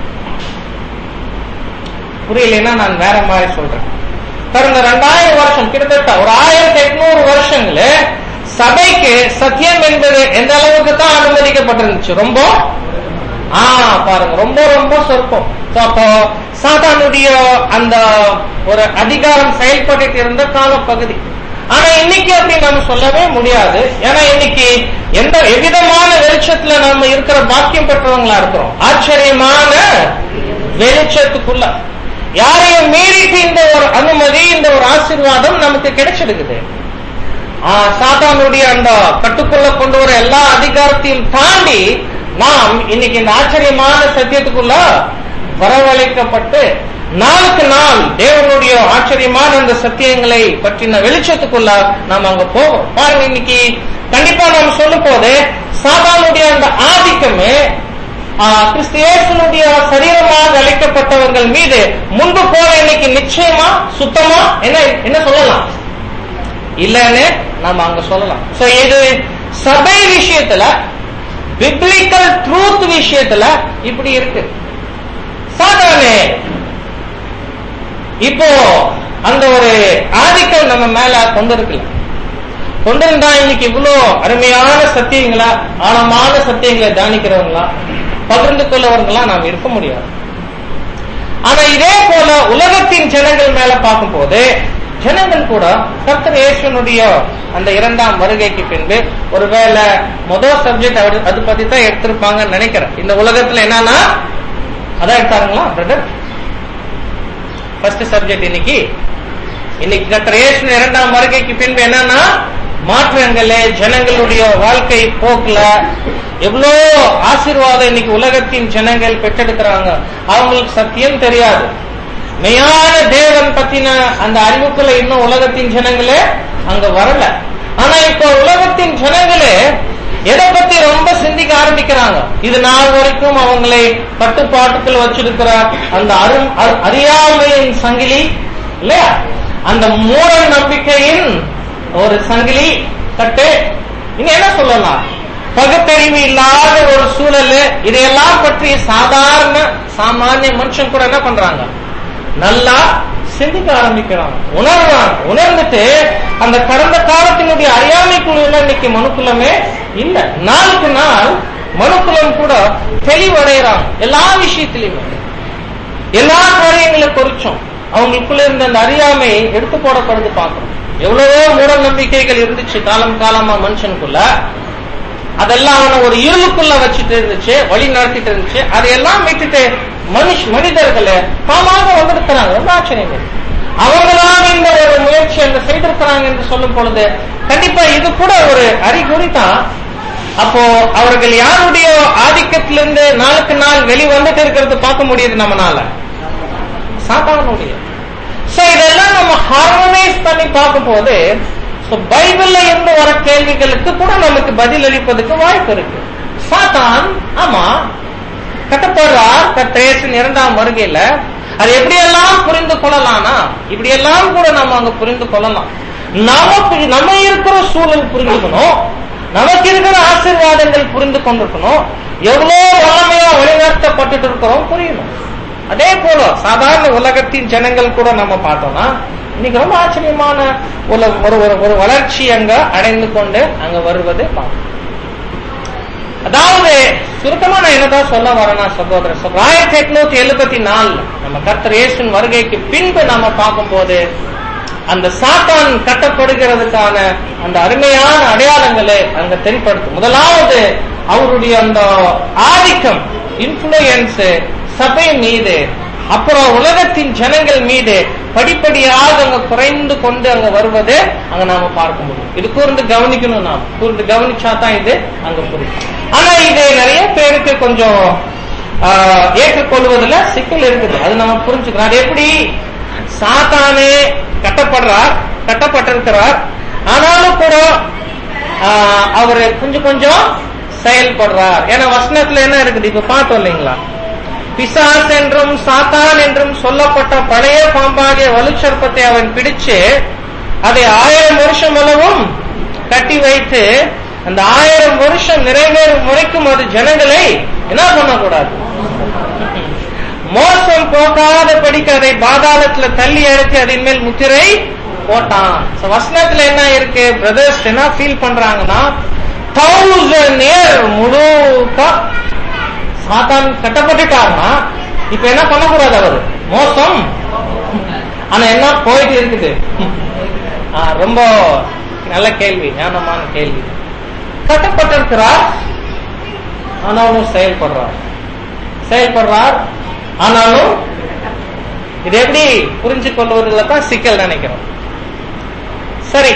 புரியலன்னா நான் வேற மாதிரி சொல்றேன். கடந்த 2000 வருஷம் கிட்டத்தட்ட ஒரு 1800 வருஷங்கள சபைக்கு சத்தியம் என்பது எந்த அளவுக்கு தான் அனுமதிக்கப்பட்டிருந்துச்சு? ரொம்ப பாருங்க, ரொம்ப ரொம்ப சொற்பம். அப்போ சாத்தானுடைய அந்த ஒரு அதிகாரம் செயல்பட்டு இருந்த கால பகுதி. ஆனா இன்னைக்கு அப்படி நம்ம சொல்லவே முடியாது. ஏன்னா இன்னைக்கு எவ்விதமான வெளிச்சத்துல நம்ம இருக்கிற பாக்கியம் பெற்றவங்களா இருக்கிறோம். ஆச்சரியமான வெளிச்சத்துக்குள்ள யாரையும் மீறிட்டு இந்த ஒரு அனுமதி, இந்த ஒரு ஆசீர்வாதம் நமக்கு கிடைச்சிருக்குது. சாத்தானுடைய அந்த கட்டுக்குள்ள கொண்டு வர எல்லா அதிகாரத்தையும் தாண்டி நாம் இன்னைக்கு இந்த ஆச்சரியமான சத்தியத்துக்குள்ள வரவழைக்கப்பட்டு நாளுக்கு நாள் தேவனுடைய ஆச்சரியமான அந்த சத்தியங்களை பற்றின வெளிச்சத்துக்குள்ள நாம் அங்க போவோம். பாருங்க, இன்னைக்கு கண்டிப்பா நாம் சொல்லும் போது சாத்தானுடைய அந்த ஆதிக்கமே கிறிஸ்து இயேசுனுடைய சரீரமாக அழைக்கப்பட்டவர்கள் மீது முன்பு போல இன்னைக்கு நிச்சயமா சுத்தமா என்ன சொல்லலாம் இல்லன்னு நாம அங்க சொல்லலாம். சோ இது சபை விஷயத்துல, பிப்ளிக்கல் ட்ரூத் விஷயத்துல இப்படி இருக்கு. சாதாரண இப்போ அந்த ஒரு ஆதிக்கம் நம்ம மேல கொண்டிருந்தா இன்னைக்கு இவ்வளவு அருமையான சத்தியங்களா, ஆழமான சத்தியங்களை தியானிக்கிறவங்களா, பகிர்ந்து கொள்ளவர்களா நாம் இருக்க முடியாது. ஆனா இதே போல உலகத்தின் ஜனங்கள் மேல பார்க்கும் போது ஜனங்கள் கூட கர்த்தர் இயேசுனுடைய அந்த 2ஆம் வருகைக்கு பின்பு ஒருவேளை முதல் சப்ஜெக்ட் அது பத்தி தான் எடுத்திருப்பாங்கன்னு நினைக்கிறேன். இந்த உலகத்துல என்னன்னா அதான் எடுத்தாருங்களா பிரதர்? ஃபர்ஸ்ட் சப்ஜெக்ட் இன்னைக்கு கர்த்தர் இயேசு 2ஆம் வருகைக்கு பின்பு என்னன்னா மாற்றங்களே, ஜனங்களுடைய வாழ்க்கை போக்குல எவ்வளோ ஆசீர்வாதம் இன்னைக்கு உலகத்தின் ஜனங்கள் பெற்றெடுக்கிறாங்க. அவங்களுக்கு சத்தியம் தெரியாது, மெய்யான தேவன் பத்தின அந்த அறிவுக்குள்ள இன்னும் உலகத்தின் ஜனங்களே அங்க வரல. ஆனா இப்ப உலகத்தின் ஜனங்களே எதை பத்தி ரொம்ப சிந்திக்க ஆரம்பிக்கிறாங்க. இது நாள் வரைக்கும் அவங்களை கட்டுப்பாட்டுக்குள் வச்சிருக்கிற அந்த அறியாமையின் சங்கிலி இல்லையா, அந்த மூட நம்பிக்கையின் ஒரு சங்கிலி கட்டு, இங்க என்ன சொல்லலாம், பகுத்தறிவு இல்லாத ஒரு சூழல். இதையெல்லாம் பற்றி சாமானிய மனுஷன் கூட என்ன பண்றாங்க, நல்லா சிந்திக்க ஆரம்பிக்கிறாங்க, உணர்ந்துட்டு அந்த கடந்த காலத்தினுடைய அறியாமைக்குள்ள இன்னைக்கு மனுக்குலமே இல்ல. நாளுக்கு நாள் மனுக்குலம் கூட தெளிவடைகிறாங்க. எல்லா விஷயத்திலுமே எல்லா காரியங்களை குறிச்சும் அவங்களுக்குள்ள இருந்த அந்த அறியாமை எடுத்து போடப்படுது பார்க்கணும். எவ்வளவோ மூட நம்பிக்கைகள் இருந்துச்சு காலமா மனுஷனுக்குள்ள, அதெல்லாம் அவனை ஒரு இருளுக்குள்ள வச்சுட்டு இருந்துச்சு, வழி நடத்திட்டு இருந்துச்சு. அதையெல்லாம் விட்டுட்டு மனிதர்களை தாமாக வந்திருக்கிறாங்க. ரொம்ப ஆச்சரியம். அவங்களாக இந்த ஒரு முயற்சி அங்க செய்திருக்கிறாங்க என்று சொல்லும் பொழுது கண்டிப்பா இது கூட ஒரு அறிகுறி தான். அப்போ அவர்கள் யாருடைய ஆதிக்கத்திலிருந்து நாளுக்கு நாள் வெளிவந்துட்டு இருக்கிறது பார்க்க முடியுது நம்மனால, சாத்தானுடைய. சோ இதெல்லாம் நம்ம ஹார்மனைஸ் பண்ணி பார்க்கும் போது பைபிள்ல இருந்து வர கேள்விகளுக்கு கூட நமக்கு பதில் அளிப்பதற்கு வாய்ப்பு இருக்கு. சாத்தான் ஆமா கட்டப்படுறார் கர்த்தர் 2ஆம் வருகையில. அது எப்படியெல்லாம் புரிந்து கொள்ளலாம்னா இப்படியெல்லாம் கூட நம்ம அங்க புரிந்து கொள்ளலாம். நம்ம இருக்கிற சூழல் புரிஞ்சுக்கணும், நமக்கு இருக்கிற ஆசீர்வாதங்கள் புரிந்து கொண்டிருக்கணும், எவ்வளவு வளமையா வழிநடத்தப்பட்டு இருக்கிறோம் புரியணும். அதே போல சாதாரண உலகத்தின் ஜனங்கள் கூட நம்ம பார்த்தோம்னா இன்னைக்கு ரொம்ப ஆச்சரியமான ஒரு வளர்ச்சி அங்க அடைந்து கொண்டு அங்க வருவது பார்க்கணும். அதாவது சுருக்கமா நான் என்னதான் சொல்ல வரேன்னா சகோதர 1874 நம்ம கர்த்தர் இயேசுவின் வருகைக்கு பின்பு நம்ம பார்க்கும் போது அந்த சாத்தான் கட்டப்படுகிறதுக்கான அந்த அருமையான அடையாளங்களை அங்க தென்படுத்தும். முதலாவது அவருடைய அந்த ஆதிக்கம், இன்ஃபுளுயன்ஸ் சபை மீது, அப்புறம் உலகத்தின் ஜனங்கள் மீது படிப்படியாக அங்க குறைந்து கொண்டு அங்க வருவது அங்க நாம பார்க்க முடியும். இது கூர்ந்து கவனிக்கணும், நாம் கூர்ந்து கவனிச்சாதான் இது அங்க புரியும். ஆனா இது நிறைய பேருக்கு கொஞ்சம் ஏற்றுக்கொள்வதில் சிக்கல் இருக்குது. அது நம்ம புரிஞ்சுக்கிறோம். அது எப்படி? சாத்தானே கட்டப்பட்டிருக்கிறார், ஆனாலும் கூட அவரு கொஞ்சம் கொஞ்சம் செயல்படுறார். ஏன்னா வசனத்துல என்ன இருக்குது இப்ப பார்த்தோம் இல்லைங்களா? பிசாஸ் என்றும் சாத்தான் என்றும் சொல்லப்பட்ட பழைய பாம்பாகிய வலுச்சற்பத்தை அவன் பிடிச்சு அதை 1000 வருஷம் அளவும் கட்டி வைத்து அந்த 1000 வருஷம் நிறைவேறும் வரைக்கும் அது ஜனங்களை என்ன பண்ணக்கூடாது, மோசம் போகாத படிக்க அதை பாதாளத்துல தள்ளி அடித்து அதன் மேல் முத்திரை போட்டான். வசனத்துல என்ன இருக்கு? பிரதர்ஸ் என்ன ஃபீல் பண்றாங்கன்னா 1000 year முழுக்க சாத்தான் கட்டப்பட்டுட்டாருன்னா இப்ப என்ன பண்ணக்கூடாது, அவரு மோசம். ஆனா என்ன போயிட்டு இருக்குது? ரொம்ப நல்ல கேள்வி, ஞானமான கேள்வி. கட்டப்பட்டிருக்கிறார், ஆனாலும் செயல்படுறார், ஆனாலும் இது எப்படி புரிஞ்சு கொள்வதில் தான் சிக்கல் நினைக்கிறோம். சரி,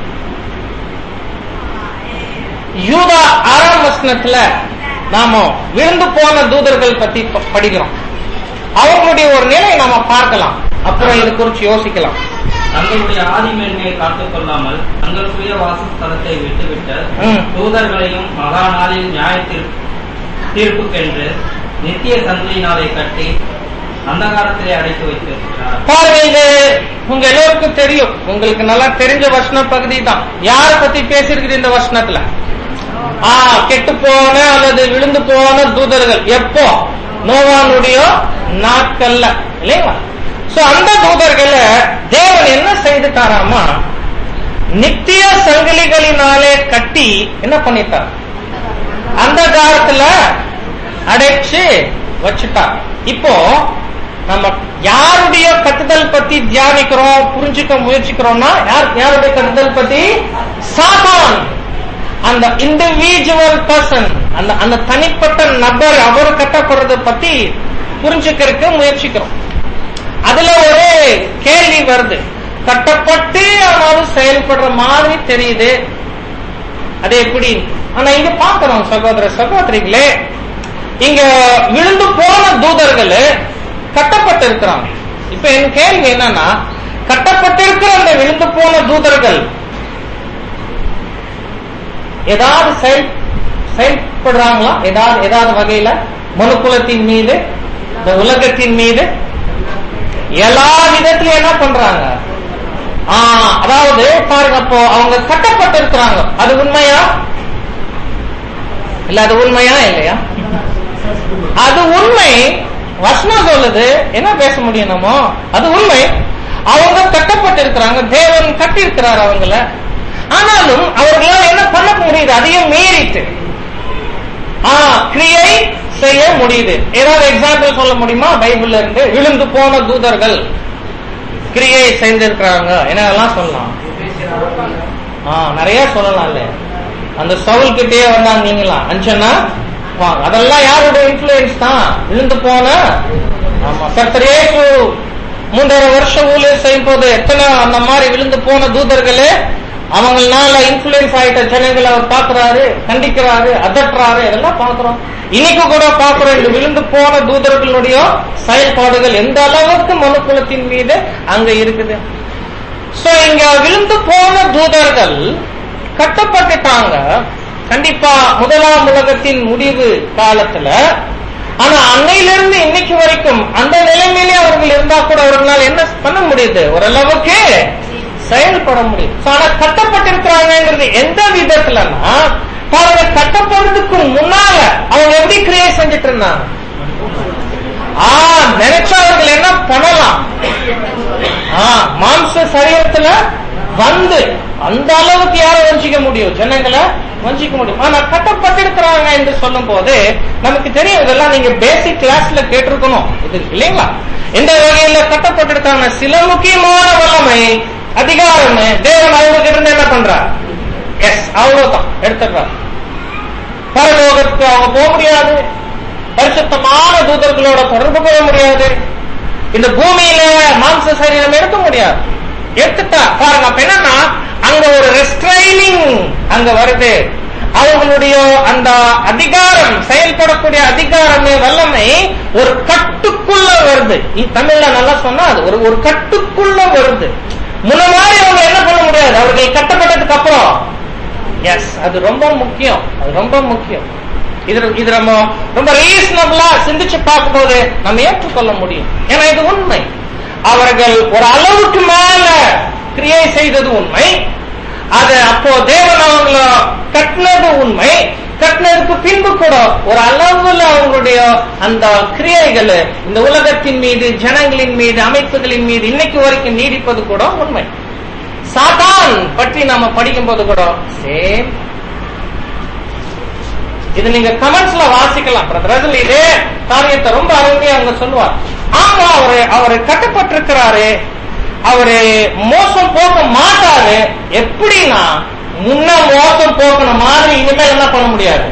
யூதா 6ஆம் வசனத்துல நாம விழுந்து போன தூதர்கள் பத்தி படிக்கிறோம். அவங்களுடைய ஒரு நிலையை நாம பார்க்கலாம், அப்புறம் இது குறித்து யோசிக்கலாம். தங்களுடைய ஆதி மேன்மையை காத்துக் கொள்ளாமல் தங்களுக்குரிய வாசஸ்தலத்தை விட்டுவிட்ட தூதர்களையும் மகா நாளில் நியாய தீர்ப்புக்கென்று நித்திய சந்தையினாலே கட்டி அந்தகாரத்திலே அடைத்து வைத்திருக்கிறார். பாருங்க, உங்க எல்லோருக்கும் தெரியும், உங்களுக்கு நல்லா தெரிஞ்ச வசன பகுதி தான். யார பத்தி பேசிருக்குது இந்த வசனத்துல? கெட்டு போன அல்லது விழுந்து போன தூதர்கள். எப்போ? நோவானுடைய நாட்கள்ல, இல்லைங்களா? சோ அந்த தூதர்களை தேவன் என்ன செய்துட்டாராமா, நித்திய சங்கிலிகளினாலே கட்டி என்ன பண்ணிட்டார், அந்த காலத்துல அடைச்சு வச்சுட்டார். இப்போ நம்ம யாருடைய கட்டுதல் பத்தி தியானிக்கிறோம், புரிஞ்சுக்க முயற்சிக்கிறோம்னா, யாருடைய கட்டுதல் பத்தி? சாத்தான். அந்த இண்டிவிஜுவல் பர்சன், அந்த தனிப்பட்ட நபர், அவர் கட்டப்படுறத பத்தி புரிஞ்சுக்கிறதுக்கு முயற்சிக்கிறோம். அதுல ஒரு கேள்வி வருது, கட்டப்பட்டு ஆனாலும் செயல்படுற மாதிரி தெரியுது, அது எப்படி? ஆனா இங்க பாக்கிறோம் சகோதர சகோதரிகளே, இங்க விழுந்து போன தூதர்கள் கட்டப்பட்டு இருக்கிறாங்க. இப்ப என் கேள்வி என்னன்னா, கட்டப்பட்டிருக்கிற அந்த விழுந்து போன தூதர்கள் ஏதாவது செயல்படுறாங்களா? ஏதாவது வகையில மனுக்குலத்தின் மீது, இந்த உலகத்தின் மீது எல்லா விதத்திலும் என்ன பண்றாங்க? அதாவது பாருங்க, அப்போ அவங்க கட்டப்பட்டிருக்கிறாங்க, அது உண்மையா இல்ல? அது உண்மையா இல்லையா? அது உண்மை. வசனம் சொல்லுது, என்ன பேச முடியும் நம்ம? அது உண்மை. அவங்க கட்டப்பட்டிருக்கிறாங்க, தேவன் கட்டியிருக்கிறார் அவங்கள. ஆனாலும் அவர்களால் என்ன பண்ண முடியுது? அதையும் மீறிட்டு கிரியை செய்ய முடியுது. ஏதாவது எக்ஸாம்பிள் சொல்ல முடியுமா பைபிள்ல இருந்து? விழுந்து போன தூதர்கள் கிரியை செய்திருக்கிறாங்க, என்னெல்லாம் சொல்லலாம்? நிறைய சொல்லலாம் இல்ல? அந்த சவுல் கிட்டே வந்தாங்களா அஞ்சனா, அதெல்லாம் யாருடைய இன்ஃபுளுன்ஸ் தான்? விழுந்து போன. கர்த்தர் இயேசு 3.5 வருஷம் ஊழியர் செய்யும் போது எத்தனை அந்த மாதிரி விழுந்து போன தூதர்களே அவங்களால இன்ஃபுளுன்ஸ் ஆயிட்ட ஜனங்களை அவர் பாக்குறாரு, கண்டிக்கிறாரு, அதட்டுறாரு, இதெல்லாம் பாக்குறோம். இன்னைக்கு கூட பாக்குறோம் இந்த விழுந்து போன தூதர்களுடைய செயல்பாடுகள் எந்த அளவுக்கு மனுக்குலத்தின் மீது அங்க இருக்குது. சோ இங்க விழுந்து போன தூதர்கள் கட்டப்பட்டுட்டாங்க கண்டிப்பா முதலாம் உலகத்தின் முடிவு காலத்துல. ஆனா அன்னையிலிருந்து இன்னைக்கு வரைக்கும் அந்த நிலைமையிலே அவர்கள் இருந்தா கூட அவர்களால் என்ன பண்ண முடியுது? ஓரளவுக்கு செயல்பட முடியும். ஆனா கட்டப்பட்டிருக்கிறாங்கிறது எந்த விதத்துலன்னா, பாருங்க, கட்டப்படுறதுக்கு முன்னால அவங்க எப்படி கிரியை செஞ்சுட்டு இருந்தாங்க? நினைச்சா அவர்கள் என்ன பண்ணலாம்? மாம்ச சரீரத்துல வந்து அந்த அளவுக்கு யாரும் வஞ்சிக்க முடியும்? ஜனங்களை வஞ்சிக்க முடியும். ஆனா கட்டப்பட்டிருக்கிறாங்க என்று சொல்லும் போது நமக்கு தெரியும், இதெல்லாம் நீங்க பேசிக் கிளாஸ்ல கேட்டிருக்கணும், இது இல்லைங்களா? எந்த வகையில கட்டப்பட்டிருக்காங்க? சில முக்கியமான வல்லமை, அதிகாரம் தேவன் அவங்க கிட்ட இருந்து என்ன பண்றார்? அவ்வளவுதான் எடுத்துக்கிறார். பரலோகத்துக்கு அவங்க போக முடியாது, பரிசுத்தமான தூதர்களோட தொடர்பு கொள்ள முடியாது, இந்த பூமியில மாம்ச சரீரம் எடுக்க முடியாது. எடுத்துட்டா பாருங்க, அப்ப என்னன்னா அங்க ஒரு ரெஸ்ட்ரைனிங் அங்க வருது. அவங்களுடைய அந்த அதிகாரம் செயல்படக்கூடிய அதிகாரமே வல்லமை ஒரு கட்டுக்குள்ள வருது. தமிழ்ல நல்லா சொன்னா அது ஒரு கட்டுக்குள்ள வருது. முன்ன மாதிரி அவங்க என்ன பண்ண முடியாது, அவர்கள் கட்டப்பட்டதுக்கு அப்புறம். எஸ், அது ரொம்ப முக்கியம், அது ரொம்ப முக்கியம். இது நம்ம ரொம்ப ரீசனபிளா சிந்திச்சு பார்க்கும்போது நம்ம ஏற்றுக்கொள்ள முடியும். ஏன்னா இது உண்மை. அவர்கள் ஒரு அளவுக்கு மேல கிரியை செய்தது உண்மை. அது அப்போ தேவன் அவங்கள கட்டினது உண்மை. கட்டினதுக்கு பின்பு கூட ஒரு அளவுல அவங்களுடைய அந்த கிரியைகள் இந்த உலகத்தின் மீது, ஜனங்களின் மீது, அமைப்புகளின் மீது இன்னைக்கு வரைக்கும் நீடிப்பது கூட உண்மை. சாத்தான் பற்றி நாம படிக்கும் போது கூட சேம். இது நீங்க கமெண்ட்ஸ்ல வாசிக்கலாம். பிரதர் இதே காரியத்தை ரொம்ப அருமையா அவங்க சொல்லுவார். ஆமா, அவரு கட்டப்பட்டிருக்கிறாரு, அவரு மோசம் போக்க மாட்டாரு. எப்படின்னா முன்ன மோசம் போக்கின மாதிரி இனிமேல் என்ன பண்ண முடியாது.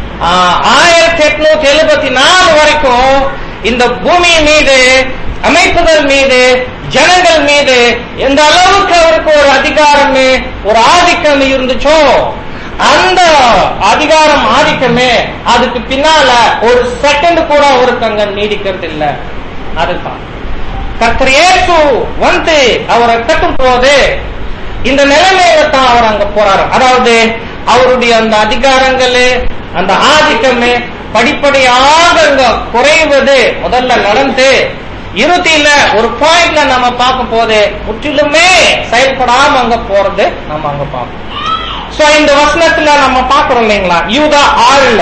1874 வரைக்கும் இந்த பூமி மீது, அமைப்புகள் மீது, ஜனங்கள் மீது எந்த அளவுக்கு அவருக்கு ஒரு அதிகாரமே, ஒரு ஆதிக்கம் இருந்துச்சோ, அந்த அதிகாரம் ஆதிக்கமே அதுக்கு பின்னால ஒரு செகண்ட் கூட அவருக்கு அங்க நீடிக்கிறது இல்லை. அதுதான் கர்த்தர் இயேசு வந்து அவரை கட்டும் போது இந்த நிலைமையில தான் அவர் அங்க போறாரு. அதாவது அவருடைய அந்த அதிகாரங்களே, அந்த ஆதிக்கமே படிப்படியாக அங்க குறைவது முதல்ல நடந்து இறுதியில ஒரு பாயிண்ட்ல நம்ம பார்க்கும் போது முற்றிலுமே செயல்படாம அங்க போறது நம்ம அங்க பார்ப்போம். சோ இந்த வசனத்துல நம்ம பார்க்கிறோம் இல்லைங்களா, யூதா 6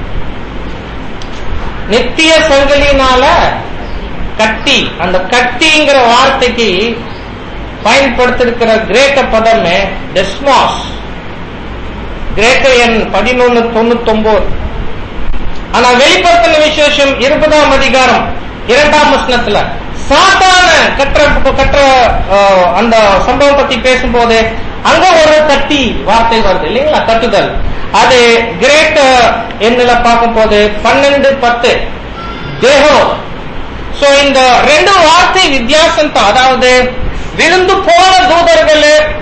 நித்திய சங்கிலினால கட்டி, அந்த கட்டிங்கிற வார்த்தைக்கு பயன்படுத்திருக்கிற கிரேக்க பதமே டெஸ்மாஸ். கிரேக்க எண் 1199. ஆனா வெளிப்படுத்தின விசேஷம் 20ஆம் அதிகாரம் 2ஆம் வசனத்துல சாத்தான கற்ற அந்த சம்பவம் பத்தி பேசும்போது அங்க ஒரு கட்டி வார்த்தை வருது இல்லைங்களா, கட்டுதல். அது கிரேக்க எண்ணில பார்க்கும் போது 12:10 தேகோ. சோ இந்த ரெண்டு வார்த்தை வித்தியாசம் தான். அதாவது விழுந்து போன தூதர்கள்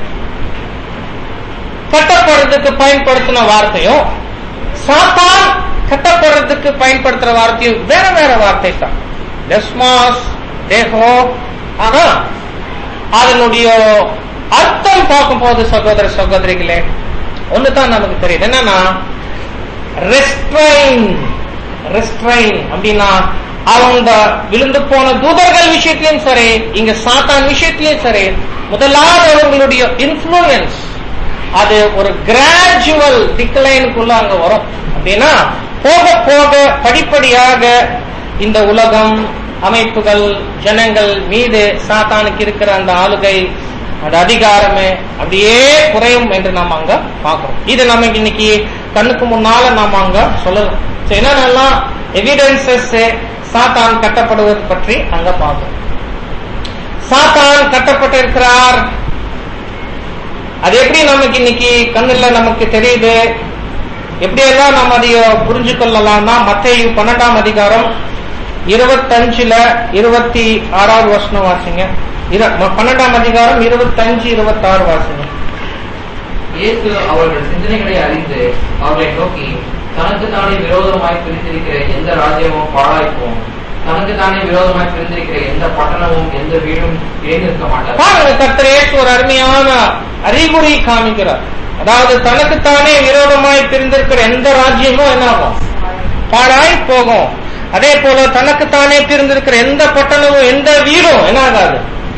கட்டப்படுறதுக்கு பயன்படுத்தின வார்த்தையும், சாத்தான் கட்டப்படுறதுக்கு பயன்படுத்துற வார்த்தையும் வேற வேற வார்த்தை தான். டெஸ்மாஸ், தேகோ. ஆனா அதனுடைய அர்த்தம் பார்க்கும் போது சகோதர சகோதரிகளே ஒண்ணுதான் நமக்கு தெரியுது. என்னன்னா ரெஸ்ட்ரைன். ரெஸ்ட்ரைன் அப்படின்னா அவங்க விழுந்து போன தூதர்கள் விஷயத்திலையும் சரி, இங்க சாத்தான் விஷயத்திலையும் சரி, முதலாவது அவங்களுடைய இன்ஃப்ளூயன்ஸ் அது ஒரு கிராஜுவல் டிக்ளைனுக்குள்ள அங்க வரும். அப்படின்னா போக போக படிப்படியாக இந்த உலகம், அமைப்புகள், ஜனங்கள் மீது சாத்தானுக்கு இருக்கிற அந்த ஆளுகை, அந்த அதிகாரமே அப்படியே குறையும் என்று நாம அங்க பாக்குறோம். இது நமக்கு இன்னைக்கு கண்ணுக்கு முன்னால நாம அங்க சொல்லலாம். என்னென்னலாம் எவிடன்சஸ் சாத்தான் கட்டப்படுவது பற்றி அங்க பார்ப்போம். சாத்தான் கட்டப்பட்டிருக்கிறார். அது எப்படி நமக்கு இன்னைக்கு கண்ணுல நமக்கு தெரியுது, எப்படியெல்லாம் நம்ம அதைய புரிஞ்சு கொள்ளலாம்னா மத்தேயு 12ஆம் அதிகாரம் 25ல 26 வசனம் வாசிங்க. 12ஆம் அதிகாரம் 25, 26 வாசிங்க. இயேசு அவர்கள் சிந்தனைகளை அறிந்து அவர்களை நோக்கி, தனக்கு தானே விரோதமாய் பிரிந்திருக்கிற எந்த ராஜ்யமும் பாழாய்ப்போம், தனக்கு தானே விரோதமாய் பிரிந்திருக்கிற எந்த பட்டணமும் எந்த வீடும் இணைந்திருக்க மாட்டார். கர்த்தர் இயேசு ஒரு அருமையான அறிகுறி காமிக்கிறார். அதாவது தனக்குத்தானே விரோதமாய் பிரிந்திருக்கிற எந்த ராஜ்யமும் என்ன ஆகும், பாழாய் போகும். அதே போல தனக்குத்தானே பிரிந்திருக்கிற எந்த பட்டணமும் எந்த வீடும் என்ன ஆகாது.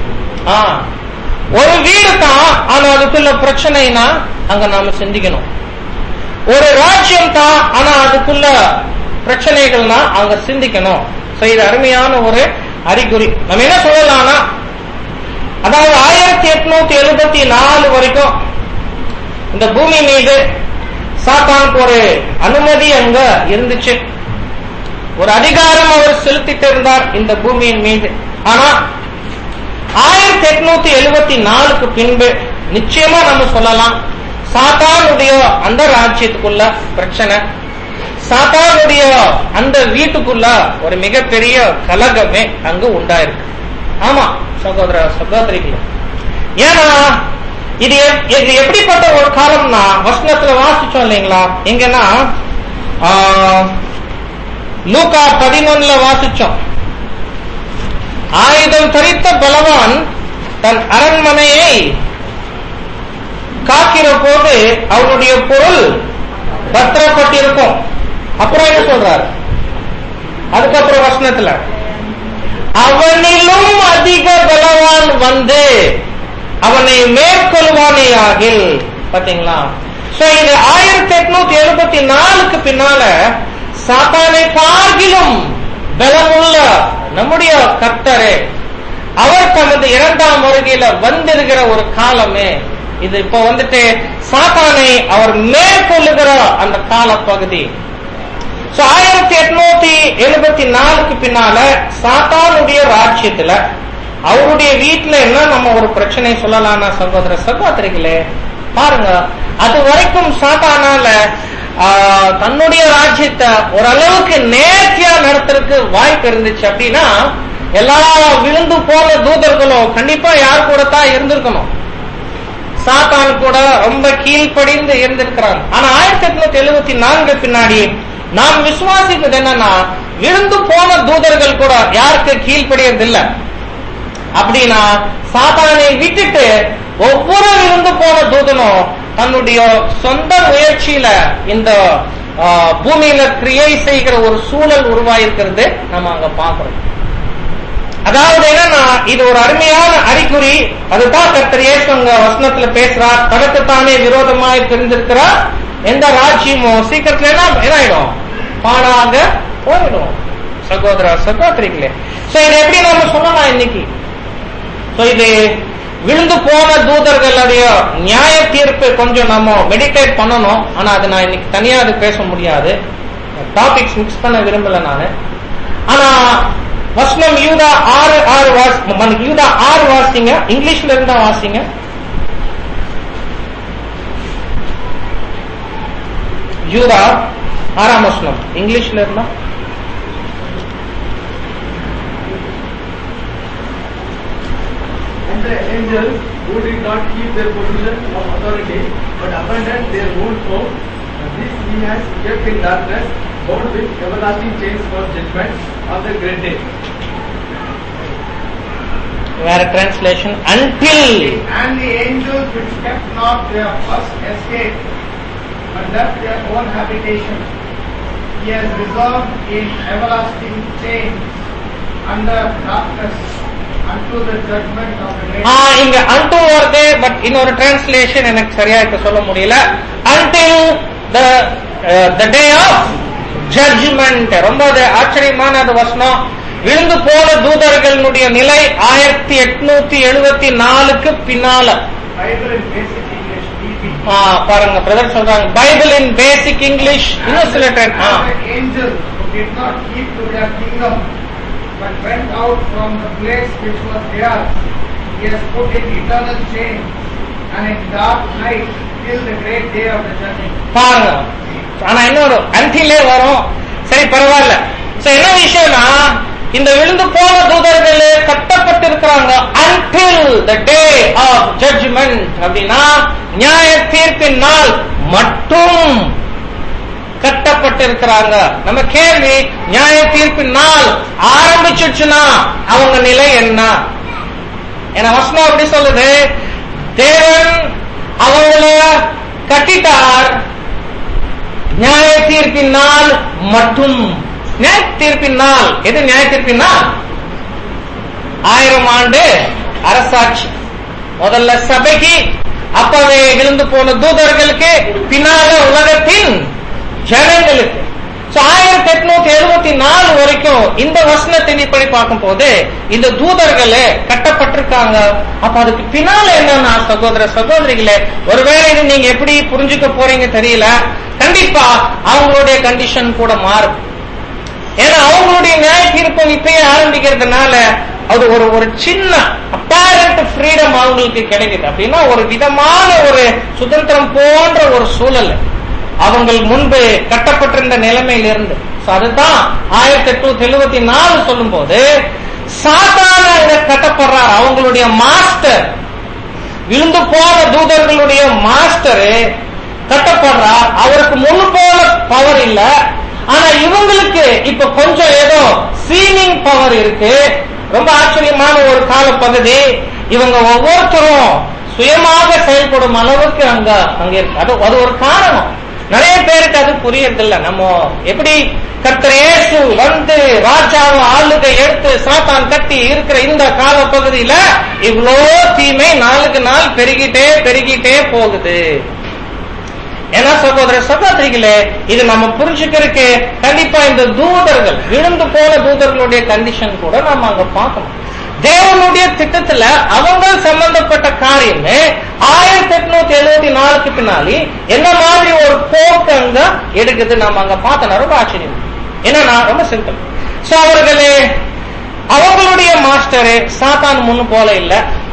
ஒரு வீடு தான், ஆனா அதுக்குள்ள பிரச்சனைனா அங்க நாம சிந்திக்கணும். ஒரு ராஜ்யம் தான், ஆனா அதுக்குள்ள பிரச்சனைகள்னா அங்க சிந்திக்கணும். இது அருமையான ஒரு அறிகுறி. நம்ம என்ன சொல்லலாம்னா, அதாவது 1874 வரைக்கும் இந்த பூமி மீது சாத்தானுக்கு ஒரு அனுமதி அங்க இருந்துச்சு, ஒரு அதிகாரம் அவர் செலுத்திட்டு இருந்தார் இந்த பூமியின் மீது. ஆனா 1874க்கு பின்பு நிச்சயமா நம்ம சொல்லலாம் சாத்தானுடைய அந்த ராஜ்யத்துக்குள்ள பிரச்சனை, சாத்தானுடைய அந்த வீட்டுக்குள்ள ஒரு மிகப்பெரிய கலகமே அங்கு உண்டாயிருக்கு. ஆமா சகோதர சகோதரிகள், ஏன்னா இது எப்படிப்பட்ட ஒரு காலம்னா வசனத்துல வாசிச்சோம் இல்லைங்களா, எங்கன்னா லூக்கா 11 வாசிச்சோம். ஆயுதம் தரித்த பலவான் தன் அரண்மனையை காக்கிற போது அவனுடைய பொருள் பத்திரப்பட்டிருக்கும். அப்புறம் என்ன சொல்றாரு? அதுக்கப்புறம் வசனத்துல அவனிலும் அதிக பலவான் வந்து அவனை மேற்கொள்வானேயாகில். பாத்தீங்களா? இது 1874 பின்னால சாத்தானை பார்க்கிலும் பலமுள்ள நம்முடைய கர்த்தரே அவர் தனது 2ஆம் வருகையில வந்திருக்கிற ஒரு காலமே இது. இப்ப வந்துட்டு சாத்தானை அவர் மேற்கொள்ளுகிற அந்த கால பகுதி. 1874 பின்னால சாத்தானுடைய ராஜ்யத்துல அவருடைய வீட்டுல என்ன நம்ம ஒரு பிரச்சனை சொல்லலாம்னா சகோதர சகோதரிகளே பாருங்க, அது வரைக்கும் சாத்தானால தன்னுடைய ராஜ்யத்தை ஓரளவுக்கு நேர்த்தியா நடத்துறதுக்கு வாய்ப்பு இருந்துச்சு. அப்படின்னா எல்லா விழுந்து போன தூதர்களும் கண்டிப்பா யார் கூட தான் இருந்திருக்கணும், சாத்தான் கூட ரொம்ப கீழ்ப்படிந்து இருந்திருக்கிறாங்க. ஆனா 1874 பின்னாடி நாம் விசுவாசிப்பது என்னன்னா விழுந்து போன தூதர்கள் கூட யாருக்கு கீழ்ப்படியறதில்லை. அப்படின்னா சாத்தானை விட்டுட்டு ஒவ்வொரு விழுந்து போன தூதனும் தன்னுடைய சொந்த முயற்சியில இந்த பூமியில கிரியை செய்கிற ஒரு சூழல் உருவாயிருக்கிறது நம்ம அங்க பாக்குறோம். அதாவது என்னன்னா இது ஒரு அருமையான அறிகுறி. அதுதான் கர்த்தர் இயேசு அங்க வசனத்துல பேசுறார். தனக்குத்தானே விரோதமாய் தெரிந்திருக்கிறார் எந்த ராஜ்யமோ சீக்கிரத்துல என்ன ஆயிடும், பாடாக போயிடும். சகோதர சகோதரிகளே, இது எப்படி நம்ம சொல்லலாம் இன்னைக்கு? இது விழுந்து போன தூதர்களுடைய நியாய தீர்ப்பு கொஞ்சம் நம்ம மெடிடேட் பண்ணணும். ஆனா அது நான் இன்னைக்கு தனியா அது பேச முடியாது, டாபிக்ஸ் மிக்ஸ் பண்ண விரும்பல நானு. ஆனா வசனம் யூதா 6 வாசிங்க, இங்கிலீஷ்ல இருந்தா வாசிங்க. யூதா 6ஆம் வசனம் இங்கிலீஷ்ல இருந்தா. And the angels who did not keep their position of authority but abandoned their own home, this he has kept in darkness, bound with everlasting chains for judgment of the great day. Where translation until and the angels which kept not their first escape but left their own habitation, he has reserved in everlasting chains under darkness unto the judgment of the great. இங்க unto வருது, but இன்னொரு translation எனக்கு சரியா இப்ப சொல்ல முடியல. until the day of judgment. ரொம்ப ஆச்சரியமான அது வசனம். விழுந்து போன தூதர்களுடைய நிலை 1874 பின்னால. Bible in basic English, BB. பாருங்க பிரதர் சொல்றாங்க பைபிள் இன் பேசிக் இங்கிலீஷ் இன்னும் சில time. The angels who did not keep to their kingdom but went out from the place which was theirs, he has put in eternal chains and in dark night till the great day of the judging. பாருங்க, ஆனா இன்னொரு அன்டிலே வரும். சரி பரவாயில்ல. என்ன விஷயம்னா இந்த விழுந்து போன தூதர்கள் கட்டப்பட்டிருக்கிறாங்க until the day of judgment. அப்படின்னா நியாய தீர்ப்பின் நாள் மட்டும் கட்டப்பட்டிருக்கிறாங்க. நம்ம கேள்வி, நியாய தீர்ப்பின் நாள் ஆரம்பிச்சுச்சுன்னா அவங்க நிலை என்ன? ஏன்னா வசனம் அப்படி சொல்லுது, தேவன் அவங்கள கட்டிட்டார் நியாய தீர்ப்பின் நாள் மட்டும். நியாய தீர்ப்பின் நாள் எது? நியாய தீர்ப்பின் நாள் 1000 ஆண்டு அரசாட்சி. முதல்ல சபைக்கு, அப்பவே விழுந்து போன தூதர்களுக்கு, பின்னால உலகத்தின் ஜனங்களுக்கு. 1874 வரைக்கும் இந்த வசனத்தின் இப்படி பார்க்கும் போது இந்த தூதர்களே கட்டப்பட்டிருக்காங்க. அப்ப அதுக்கு பின்னால என்னன்னா சகோதர சகோதரிகளே, ஒருவேளை இது நீங்க எப்படி புரிஞ்சுக்க போறீங்க தெரியல. கண்டிப்பா அவங்களுடைய கண்டிஷன் கூட மாறும். ஏன்னா அவங்களுடைய நியாய தீர்ப்பு இப்பயே ஆரம்பிக்கிறதுனால அது ஒரு சின்ன அப்பேரண்ட் ஃப்ரீடம் அவங்களுக்கு கிடைக்குது. அப்படின்னா ஒரு விதமான ஒரு சுதந்திரம் போன்ற ஒரு சூழல் அவங்கள் முன்பு கட்டப்பட்டிருந்த நிலைமையிலிருந்து. அதுதான் 1874 சொல்லும் போது சாத்தான கட்டப்படுறார். அவங்களுடைய மாஸ்டர், விழுந்து போன தூதர்களுடைய மாஸ்டர் கட்டப்படுறார். அவருக்கு முன் போல பவர் இல்ல, ஆனா இவங்களுக்கு இப்ப கொஞ்சம் ஏதோ சீலிங் பவர் இருக்கு. ரொம்ப ஆச்சரியமான ஒரு கால பகுதி. இவங்க ஒவ்வொருத்தரும் சுயமாக செயல்படும் அளவுக்கு அங்க இருக்கு. அது ஒரு காரணம். நிறைய பேருக்கு அது புரியறதில்ல. நம்ம எப்படி கர்த்தர் இயேசு வந்து ராஜாவை ஆளுகை எடுத்து சாத்தான் கட்டி இருக்கிற இந்த கால பகுதியில இவ்வளோ தீமை நாளுக்கு நாள் பெருகிட்டே போகுது. ஏன்னா சகோதர சகோதரிகளே, இது நம்ம புரிஞ்சுக்கிறதுக்கு கண்டிப்பா இந்த தூதர்கள், விழுந்து போன தூதர்களுடைய கண்டிஷன் கூட நம்ம அங்க பார்க்கணும். தேவனுடைய திட்டத்துல அவங்க சம்பந்தப்பட்ட காரியமே 1874 பின்னாடி என்ன மாதிரி ஒரு போக்கு அங்க எடுக்குது நம்ம அங்க பார்த்தோம். ரொம்ப ஆச்சரியம். என்னன்னா ரொம்ப சிம்பிள். சோ அவங்களுடைய மாஸ்டரு சாத்தான் முன்னு போல இல்ல,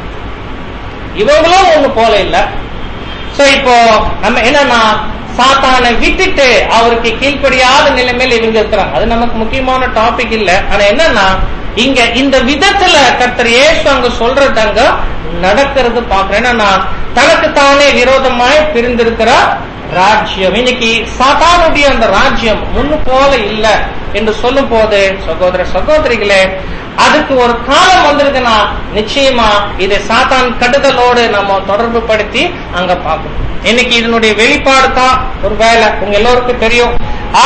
இவங்களும் ஒண்ணு போல இல்ல. சோ இப்போ நம்ம என்னன்னா சாத்தானை விட்டுட்டு அவருக்கு கீழ்ப்படியாத நிலைமையில இவங்க இருக்கிறாங்க. அது நமக்கு முக்கியமான டாபிக் இல்ல. ஆனா என்னன்னா இங்க இந்த விதத்துல கர்த்தர் இயேசு அங்க சொல்றது அங்க நடக்கிறது பாக்குறேன். என்னன்னா தனக்கு தானே விரோதமாய் பிரிந்திருக்கிற ராஜ்யம், இன்னைக்கு சாத்தானுடைய அந்த ராஜ்யம் முன்னு போல இல்ல என்று சொல்லும் போது சகோதர சகோதரிகளே, அதுக்கு ஒரு காலம் வந்திருக்குன்னா நிச்சயமா இதை சாத்தான் கடுதலோடு நம்ம தொடர்பு படுத்தி அங்க பார்க்கணும். இன்னைக்கு இதனுடைய வெளிப்பாடு தான் ஒரு வேலை உங்க எல்லோருக்கும் தெரியும்.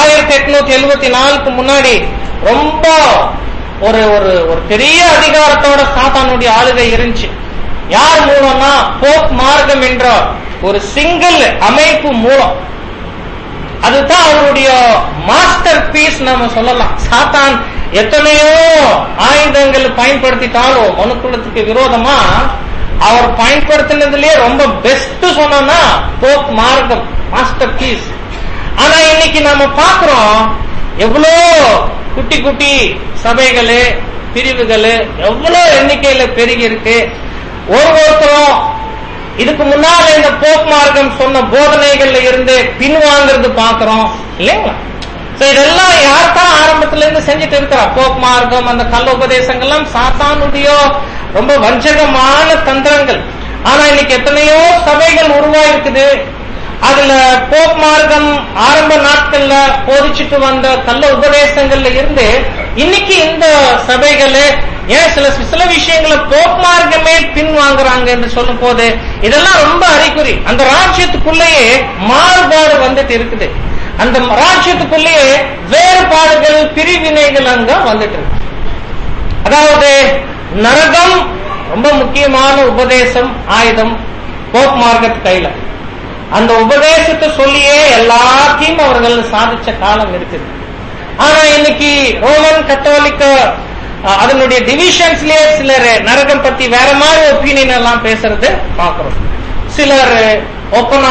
1874 முன்னாடி ரொம்ப ஒரு ஒரு பெரிய அதிகாரத்தோட சாத்தானுடைய ஆளுகை இருந்துச்சு. யார் மூலம்னா போப் மார்க்கம் என்ற ஒரு சிங்கிள் அமைப்பு மூலம். அதுதான் அவருடைய மாஸ்டர் பீஸ் நம்ம சொல்லலாம். சாத்தான் எத்தனையோ ஆயுதங்கள் பயன்படுத்திட்டாலும் மனுக்குலத்துக்கு விரோதமா அவர் பயன்படுத்தினதுலயே ரொம்ப பெஸ்ட் சொன்னா போப் மார்க்கம், மாஸ்டர் பீஸ். ஆனா இன்னைக்கு நம்ம பாக்குறோம் எவ்வளோ குட்டி குட்டி சபைகளு பிரிவுகளு எவ்வளவு எண்ணிக்கையில பெருகி இருக்கு. ஒருத்தரும் இதுக்கு முன்னால இந்த போப் மார்க்கம் சொன்ன போதனைகள்ல இருந்து பின்வாங்கிறது பாக்குறோம் இல்லைங்களா? இதெல்லாம் யார்தான் ஆரம்பத்துல இருந்து செஞ்சுட்டு இருக்கிறா? போப் மார்க்கம், அந்த கள்ள உபதேசங்கள்லாம் சாத்தானுடைய ரொம்ப வஞ்சகமான தந்திரங்கள். ஆனா இன்னைக்கு எத்தனையோ சபைகள் உருவாயிருக்குது. அதுல போப் மார்க்கம் ஆரம்ப நாட்கள்ல போதிச்சுட்டு வந்த கள்ள உபதேசங்கள்ல இருந்து இன்னைக்கு இந்த சபைகளு ஏன் சில விஷயங்களை போப் மார்க்கமே பின்வாங்குறாங்க என்று சொல்லும் போது இதெல்லாம் ரொம்ப அறிகுறி. அந்த ராஜ்யத்துக்குள்ளேயே மாறுபாடு வந்துட்டு இருக்குது. அந்த ராஜ்யத்துக்குள்ளேயே வேறுபாடுகள் பிரிவினைகள் அங்க வந்துட்டு இருக்கு. அதாவது நரகம் ரொம்ப முக்கியமான உபதேசம் ஆயுதம் போப் மார்க்கத்து கையில. அந்த உபதேசத்தை சொல்லியே எல்லாத்தையும் அவர்கள் சாதிச்ச காலம் இருக்குது. ஆனா இன்னைக்கு ரோமன் கத்தோலிக்க அதனுடைய டிவிஷன்ஸ்லயே சிலர் நரகம் பத்தி வேற மாதிரி ஒப்பீனியன் எல்லாம் பேசுறது பாக்குறோம். சிலர் ஓப்பனா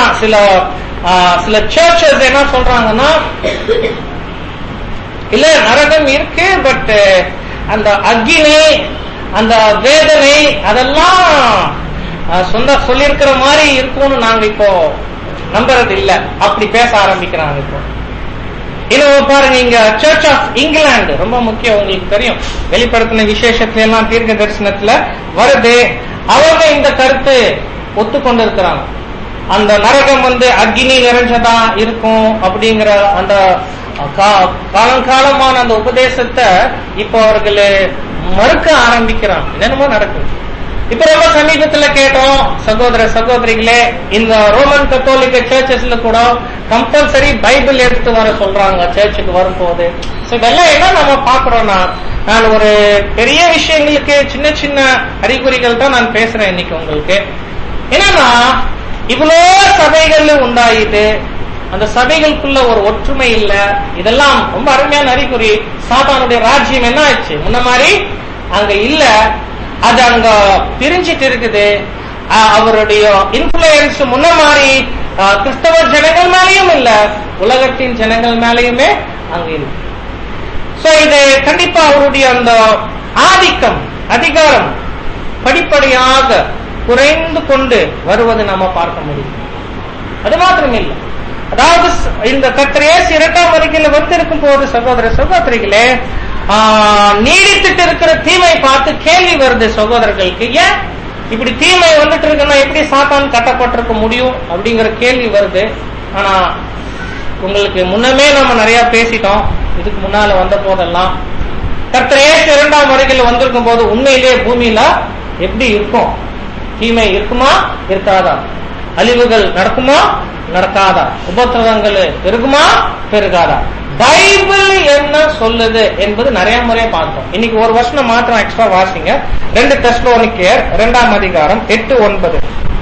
சில சர்ச்சஸ் என்ன சொல்றாங்கன்னா, இல்ல நரகம் இருக்கு, பட் அந்த அக்னி அந்த வேதனை அதெல்லாம் சொல்லியிருக்கிற மாதிரி இருக்கும்னு நாங்க இப்போ நம்புறது இல்ல. அப்படி பேச ஆரம்பிக்கிறாங்க இப்போ. இன்னும் பாருங்க, இங்க சர்ச் ஆஃப் இங்கிலாந்து ரொம்ப முக்கியம், உங்களுக்கு தெரியும். வெளிப்படுத்தின விசேஷத்துல எல்லாம் தீர்க்க தரிசனத்துல வருது. அவங்க இந்த கருத்து ஒத்துக்கொண்டு இருக்கிறாங்க. அந்த நரகம் அக்னி நிறைஞ்சதா இருக்கும் அப்படிங்கிற அந்த காலங்காலமான அந்த உபதேசத்தை இப்போ அவர்கள் மறுக்க ஆரம்பிக்கிறாங்க. என்னென்னமோ நடக்குது. இப்ப ரொம்ப சமீபத்துல கேட்டோம் சகோதர சகோதரிகளே, இந்த ரோமன் கத்தோலிக்க சர்ச்சஸ்ல கூட கம்பல்சரி பைபிள் எடுத்து வர சொல்றாங்க சர்ச்சுக்கு வரும்போது. இதெல்லாம் என்ன நம்ம பாக்குறோம்னா, நான் ஒரு பெரிய விஷயங்களுக்கு சின்ன சின்ன அறிகுறிகள் தான் நான் பேசுறேன் இன்னைக்கு உங்களுக்கு. என்னன்னா இவ்வளோ சபைகள் உண்டாயிட்டு அந்த சபைகளுக்குள்ள ஒரு ஒற்றுமை இல்ல. இதெல்லாம் ரொம்ப அருமையான அறிகுறி. சாத்தானுடைய ராஜ்யம் என்ன ஆச்சு? முன்ன மாதிரி அங்க இல்ல, அது அங்க பிரிஞ்சிட்டு இருக்குது. அவருடைய இன்ஃபுளுயன்ஸ் முன்ன மாதிரி கிறிஸ்தவ ஜனங்கள் மேலேயும் இல்ல, உலகத்தின் ஜனங்கள் மேலேயுமே அங்க இருக்கு. சோ இது கண்டிப்பா அவருடைய அந்த ஆதிக்கம் அதிகாரம் படிப்படியாக குறைந்து கொண்டு வருவது நம்ம பார்க்க முடியும். அது மாத்திரம் இல்லை, அதாவது இந்த கர்த்தர் இயேசு இரண்டாம் வருகையில வந்திருக்கும் போது சகோதர சகோதரிகளே, நீடித்துட்டு இருக்கிற தீமை பார்த்து கேள்வி வருது சகோதரர்களுக்கு. ஏன் இப்படி தீமை வந்துட்டு இருக்குன்னா எப்படி சாத்தான் கட்டப்பட்டிருக்க முடியும் அப்படிங்கிற கேள்வி வருது. ஆனா உங்களுக்கு முன்னமே நம்ம நிறைய பேசிட்டோம். இதுக்கு முன்னால வந்த போதெல்லாம் கர்த்தர் இயேசு இரண்டாம் வருகையில் வந்திருக்கும் போது உண்மையிலேயே பூமியில எப்படி இருக்கும்? தீமை இருக்குமா இருக்காதா? அழிவுகள் நடக்குமா நடக்காதா? உபத்திரவங்கள் பெருகுமா பெருகாதா? பைபிள் என்ன சொல்லுது என்பது நிறைய முறை பார்த்தோம். இன்னைக்கு ஒரு வருஷம் மாத்திரம் எக்ஸ்ட்ரா வாசிங்க. 2 தெசலோனிக்கேயர் 2ஆம் அதிகாரம் 8-9.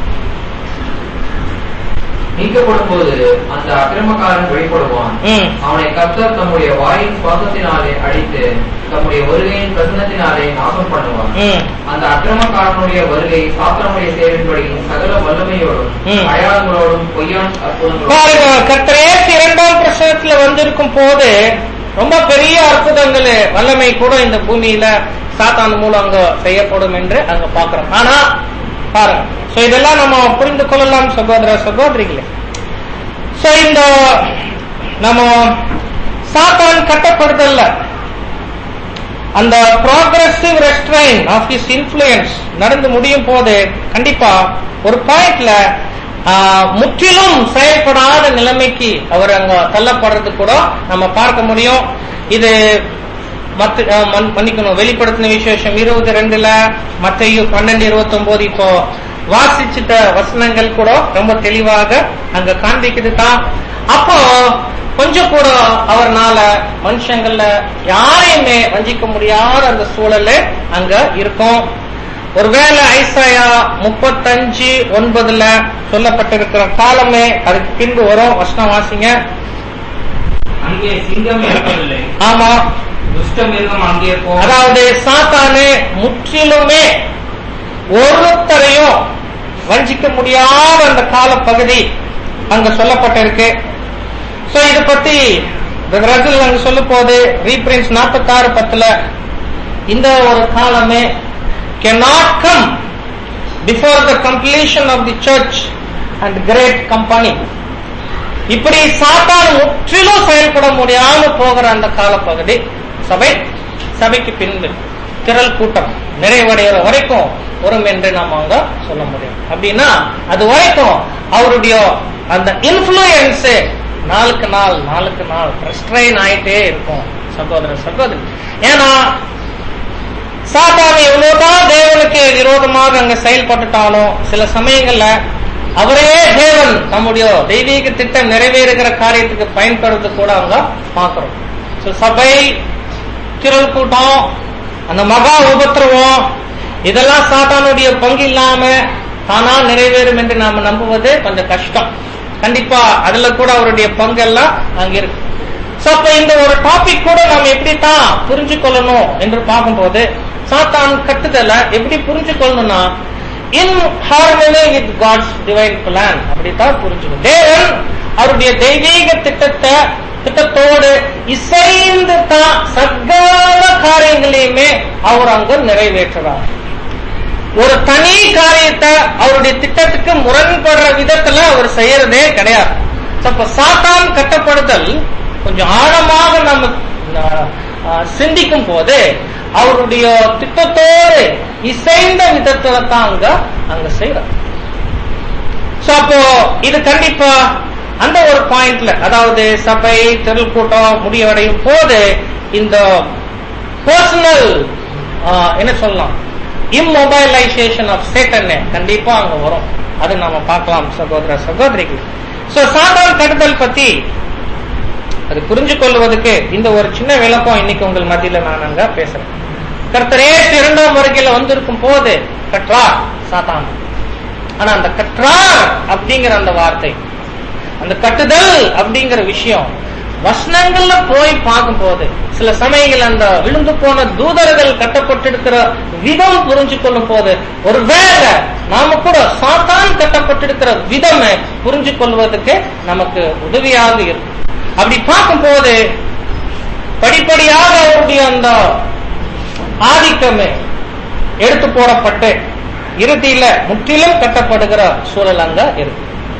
நீக்கப்படும் போது அந்த அக்கிரமக்காரன் வெளிப்படுவான். அவனை கர்த்தர் தம்முடைய வாயின் சுவாசத்தினாலே அடித்து தம்முடைய வருகையின் பிரசன்னத்தினாலே நாசம் பண்ணுவான். அந்த அக்கிரமக்காரனுடைய வருகை சாத்தானுடைய சேவையின்படி சகல வல்லமையோடும் அடையாளங்களோடும் பொய்யான அற்புதங்களோடும். கர்த்தர் இயேசு இரண்டாம் பிரசன்னத்துல வந்திருக்கும் போது ரொம்ப பெரிய அற்புதங்கள் வல்லமை கூட இந்த பூமியில சாத்தான் மூலம் அங்க செய்யப்படும் என்று அங்க பாக்குறோம். ஆனா பாருங்க, சோ இதெல்லாம் நம்ம புரிந்து கொள்ளலாம் சகோதர சகோதரிகளே. சோ இந்த நம்ம சாத்தான் கட்டப்படுதல்ல அந்த progressive restraint of his influence நடந்து முடியும் போது கண்டிப்பா ஒரு பாயிண்ட்ல முற்றிலும் செயல்படாத நிலைமைக்கு அவர் அங்க தள்ளப்படுறது கூட நம்ம பார்க்க முடியும். இது மன்னிக்கணும், வெளிப்படுத்தின விசேஷம் 22 மத்தேயு 12:29 இப்போ வாசிச்சிட்ட வசனங்கள் கூட ரொம்ப தெளிவாக அங்க காண்பிக்குது தான். அப்போ கொஞ்சம் கூட அவர்னால மனுஷங்கள்ல யாரையுமே வஞ்சிக்க முடியாத அந்த சூழல்ல அங்க இருக்கும். ஒருவேளை ஐசாயா 35:9 சொல்லப்பட்டிருக்கிற காலமே அதுக்கு பின்பு வரும். வசனம் வாசிங்க. அங்கே சிங்கம் இருக்கவில்லை, ஆமா, துஷ்ட மிருகம் அங்கே போ. அதாவது சாத்தானே முற்றிலுமே ஒருத்தரையும் வஞ்சிக்க முடியாத அந்த கால பகுதி அங்க சொல்லப்பட்டிருக்கு. சோ இத பத்தி ரகுல் அங்க சொல்லும் போது ரீப்ரின்ஸ் 46:10 இந்த ஒரு காலமே cannot come before the completion of the church and great company. இப்படி சாத்தான் முற்றிலும் செயல்பட முடியாம போகிற அந்த கால பகுதி சபைக்கு பின்பு திரள் கூட்டம் நிறைவடைகிற வரைக்கும் வரும் என்று நாம அங்க சொல்ல முடியும். அப்படின்னா அது வரைக்கும் அவருடைய அந்த இன்ஃப்ளூயன்ஸ் நாளுக்கு நாள் ரெஸ்ட்ரைன் ஆயிட்டே இருக்கும் சகோதர சகோதரி. ஏன்னா சாத்தான் எவ்வளவுதான் தேவனுக்கு விரோதமாக அங்க செயல்பட்டுட்டாலும் சில சமயங்கள்ல அவரே தேவன் நம்முடைய தெய்வீக திட்டம் நிறைவேறுகிற காரியத்துக்கு பயன்படுறது கூட அவங்க பாக்குறோம். சபை, திரள் கூட்டம், அந்த மகா உபத்திரவம் இதெல்லாம் சாத்தானுடைய பங்கு இல்லாம தானா நிறைவேறும் என்று நாம நம்புவது கொஞ்சம் கஷ்டம். கண்டிப்பா அதுல கூட அவருடைய பங்கு எல்லாம் அங்க இருக்கு. அப்ப இந்த ஒரு டாபிக் கூட நாம எப்படித்தான் புரிஞ்சு கொள்ளணும் என்று பார்க்கும்போது சாத்தான் கட்டுதல எப்படி புரிஞ்சு கொள்ளணும்னா in harmony with God's divine plan அப்படித்தான் புரிஞ்சுக்கணும். தேவன் அவருடைய தெய்வீக திட்டத்தோடு இசைந்து தான் சகல காரியங்களையுமே அவர் அங்க நிறைவேற்றுறார். ஒரு தனி காரியத்தை அவருடைய திட்டத்துக்கு முரண்படுற விதத்துல அவர் செய்யறதே கிடையாது. அப்ப சாத்தான் கட்டப்படுதல் கொஞ்சம் ஆழமாக நம்ம சிந்திக்கும் போது அவருடைய திட்டத்தோடு இசைந்த விதத்துல தான் அங்க செய்யறார். அப்போ இது கண்டிப்பா அந்த ஒரு பாயிண்ட்ல, அதாவது சபை திரள் கூட்டம் முடிவடையும் போது இந்த பர்சனல் என்ன சொல்லலாம் இம்மொபைலைசேஷன் ஆஃப் சேட்டன் கண்டிப்பா அங்க வரும். அது நாம பார்க்கலாம் சகோதர சகோதரிகள். சாத்தான் கட்டுதல் பத்தி அது புரிஞ்சு கொள்வதற்கு இந்த ஒரு சின்ன விளக்கம் இன்னைக்கு உங்கள் மத்தியில நான் அங்க பேசுறேன். கர்த்தர் இயேசு இரண்டாம் வருகையில வந்திருக்கும் போது கற்றார் சாத்தான். ஆனா அந்த கற்றார் அப்படிங்கிற அந்த வார்த்தை, அந்த கட்டுதல் அப்படிங்கிற விஷயம் வசனங்கள்ல போய் பார்க்கும் போது சில சமயங்கள் அந்த விழுந்து போன தூதர்கள் கட்டப்பட்டிருக்கிற விதம் புரிஞ்சு கொள்ளும் போது ஒருவேளை நாம கூட சாத்தான் கட்டப்பட்டிருக்கிற விதம் புரிஞ்சு கொள்வதற்கு நமக்கு உதவியாக இருக்கும். அப்படி பார்க்கும் போது படிப்படியாக அவருடைய அந்த ஆதிக்கமே எடுத்து போடப்பட்டு இறுதியில முற்றிலும் கட்டப்படுகிற சூழல் அங்க இருக்கு.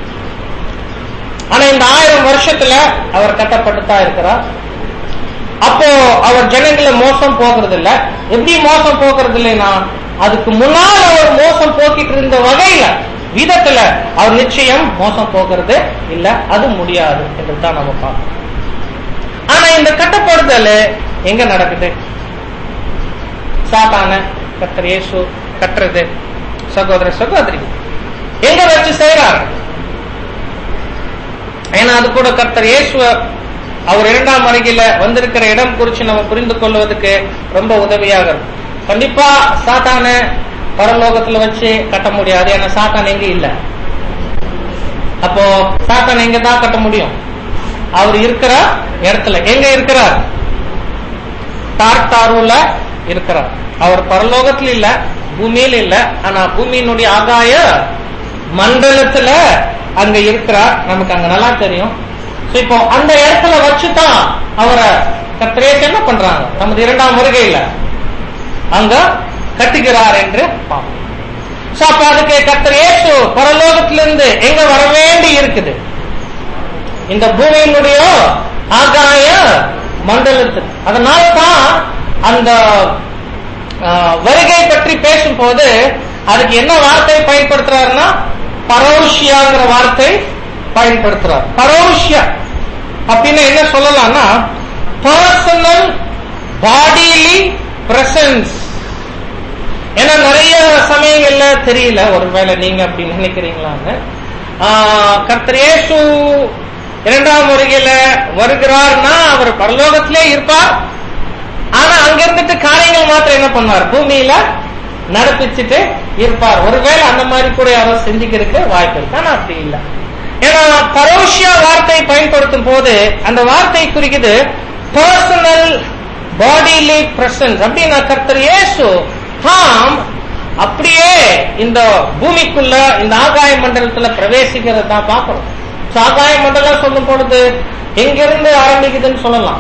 ஆனா இந்த 1000 வருஷத்துல அவர் கட்டப்பட்டுதான் இருக்கிறார். அப்போ அவர் ஜனங்களை மோசம் போகிறது இல்ல. எப்படி மோசம் போகிறது இல்லைன்னா அதுக்கு முன்னால் அவர் மோசம் போக்கிட்டு இருந்த வகையில விதத்துல அவர் நிச்சயம் மோசம் போகிறது இல்ல, அது முடியாது என்றுதான் நம்ம பார்க்கணும். ஆனா இந்த கட்டப்படுதல் எங்க நடக்குது? சாத்தான கர்த்தர் இயேசு கட்டுறது சகோதர சகோதரி எங்க வச்சு செய்யறாரு? ஏன்னா அது கூட கர்த்தர் இயேசு அவர் இரண்டாம் வருகையில வந்திருக்கிற இடம் குறிச்சு நம்ம புரிந்து கொள்வதற்கு ரொம்ப உதவியாக இருக்கும். கண்டிப்பா சாத்தான பரலோகத்துல வச்சு கட்ட முடியாது, ஏன்னா சாத்தான் எங்க இல்ல. அப்போ சாத்தான் எங்க தான் கட்ட முடியும்? அவர் இருக்கிற இடத்துல. எங்க இருக்கிறார்? தார்த்தாருல இருக்கிறார். அவர் பரலோகத்துல இல்ல, பூமியில இல்ல, ஆனா பூமியினுடைய ஆகாய மண்டலத்துல அங்க இருக்கிறார். நமக்கு அங்க நல்லா தெரியும். இப்போ அந்த இடத்துல வச்சுதான் அவரை கர்த்தர் இயேசு என்ன பண்றாங்க? நமது இரண்டாம் வருகையில அங்க கட்டுகிறார் என்று பார்ப்போம். அப்ப அதுக்கு கர்த்தர் இயேசு பரலோகத்திலிருந்து எங்க வர வேண்டி இருக்குது? இந்த பூமியினுடைய ஆகாய மண்டலத்தில். அதனால்தான் அந்த வருகை பற்றி பேசும்போது அதுக்கு என்ன வார்த்தை பயன்படுத்துறாருன்னா பரோஷியாங்கிற வார்த்தை பயன்படுத்துறார். பரோஷியா அப்படின்னு என்ன சொல்லலாம்னா பர்சனல் பாடிலி பிரசன்ஸ். ஏன்னா நிறைய சமயங்கள்ல தெரியல, ஒருவேளை நீங்க அப்படி நினைக்கிறீங்களான்னு. கர்த்தர் இயேசு இரண்டாம் வருகையில வருகிறார்னா அவர் பரலோகத்திலே இருப்பார். ஆனா அங்க இருந்துட்டு காரியங்கள் மாத்திரம் என்ன பண்ணுவார்? பூமியில நடப்பிச்சுட்டு இருப்பார். ஒருவேளை அந்த மாதிரி கூட யாரும் செஞ்சுக்கிறதுக்கு வாய்ப்பு இருக்கு, ஆனா அப்படி இல்லை. ஏன்னா பரோஷியா வார்த்தை பயன்படுத்தும் போது அந்த வார்த்தை குறிக்குது பர்சனல் பாடிலி பிரசன்ஸ். அப்படின்னா கர்த்தர் இயேசு அப்படியே இந்த பூமிக்குள்ள இந்த ஆகாய மண்டலத்துல பிரவேசிக்கிறது தான் பார்க்கணும். ஆகாய மண்டலம் சொல்லும் பொழுது எங்கிருந்து ஆரம்பிக்குதுன்னு சொல்லலாம்.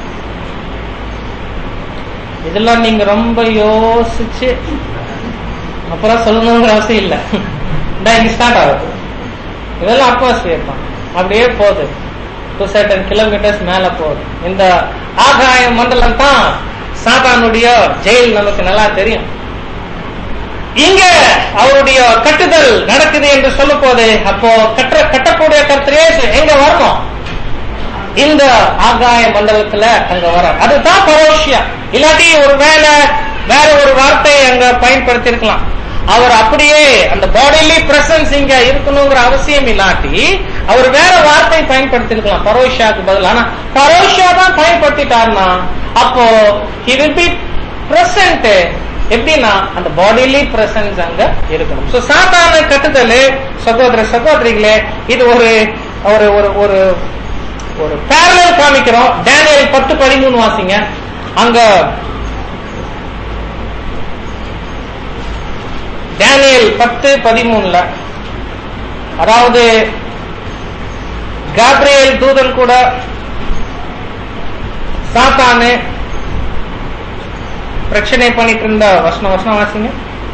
இதெல்லாம் நீங்க ரொம்ப யோசிச்சு அப்புறம் சொல்லணுங்கிற அவசியம் இல்லை. இங்க ஸ்டார்ட் ஆகுது. இதெல்லாம் அட்மாஸ்பியர் தான், அப்படியே போகுது 2 கிலோமீட்டர்ஸ் மேல போகுது. இந்த ஆகாய மண்டலம் தான் சாத்தானுடைய ஜெயில். நமக்கு நல்லா தெரியும். இங்க அவருடைய கட்டுதல் நடக்குது என்று சொல்லும் போது அப்போ கட்டக்கூடிய கர்த்தர் இயேசு எங்க வரணும்? இந்த ஆகாய மண்டலத்துல அங்க வர. அதுதான் பரோஷியா. இல்லாட்டி ஒரு வேற ஒரு வார்த்தையை அங்க பயன்படுத்தி இருக்கலாம். அவர் அப்படியே அந்த பாடிலி பிரசன்ஸ் இங்க இருக்கணுங்கிற அவசியம் இல்லாட்டி அவர் வேற வார்த்தை பயன்படுத்தி இருக்கலாம் பரோஷியாக்கு பதில். ஆனா பரோஷியா தான் பயன்படுத்திட்டாருன்னா அப்போ he will be present. எப்படின்னா அந்த பாடிலி பிரசன்ஸ் அங்க இருக்கணும். சோ சாதாரண கட்டுதல் சகோதர சகோதரிகளே, இது ஒரு ஒரு ஒரு ஒரு பேரலல் காமிக்கிறோம். டேனியல் 10:13 வாசிங்க. அங்க டேனியல் 10:13 அதாவது காப்ரியேல் தூதன் கூட சாத்தானு பிரச்சனை பண்ணிட்டு இருந்த வசனம் வாசிங்க.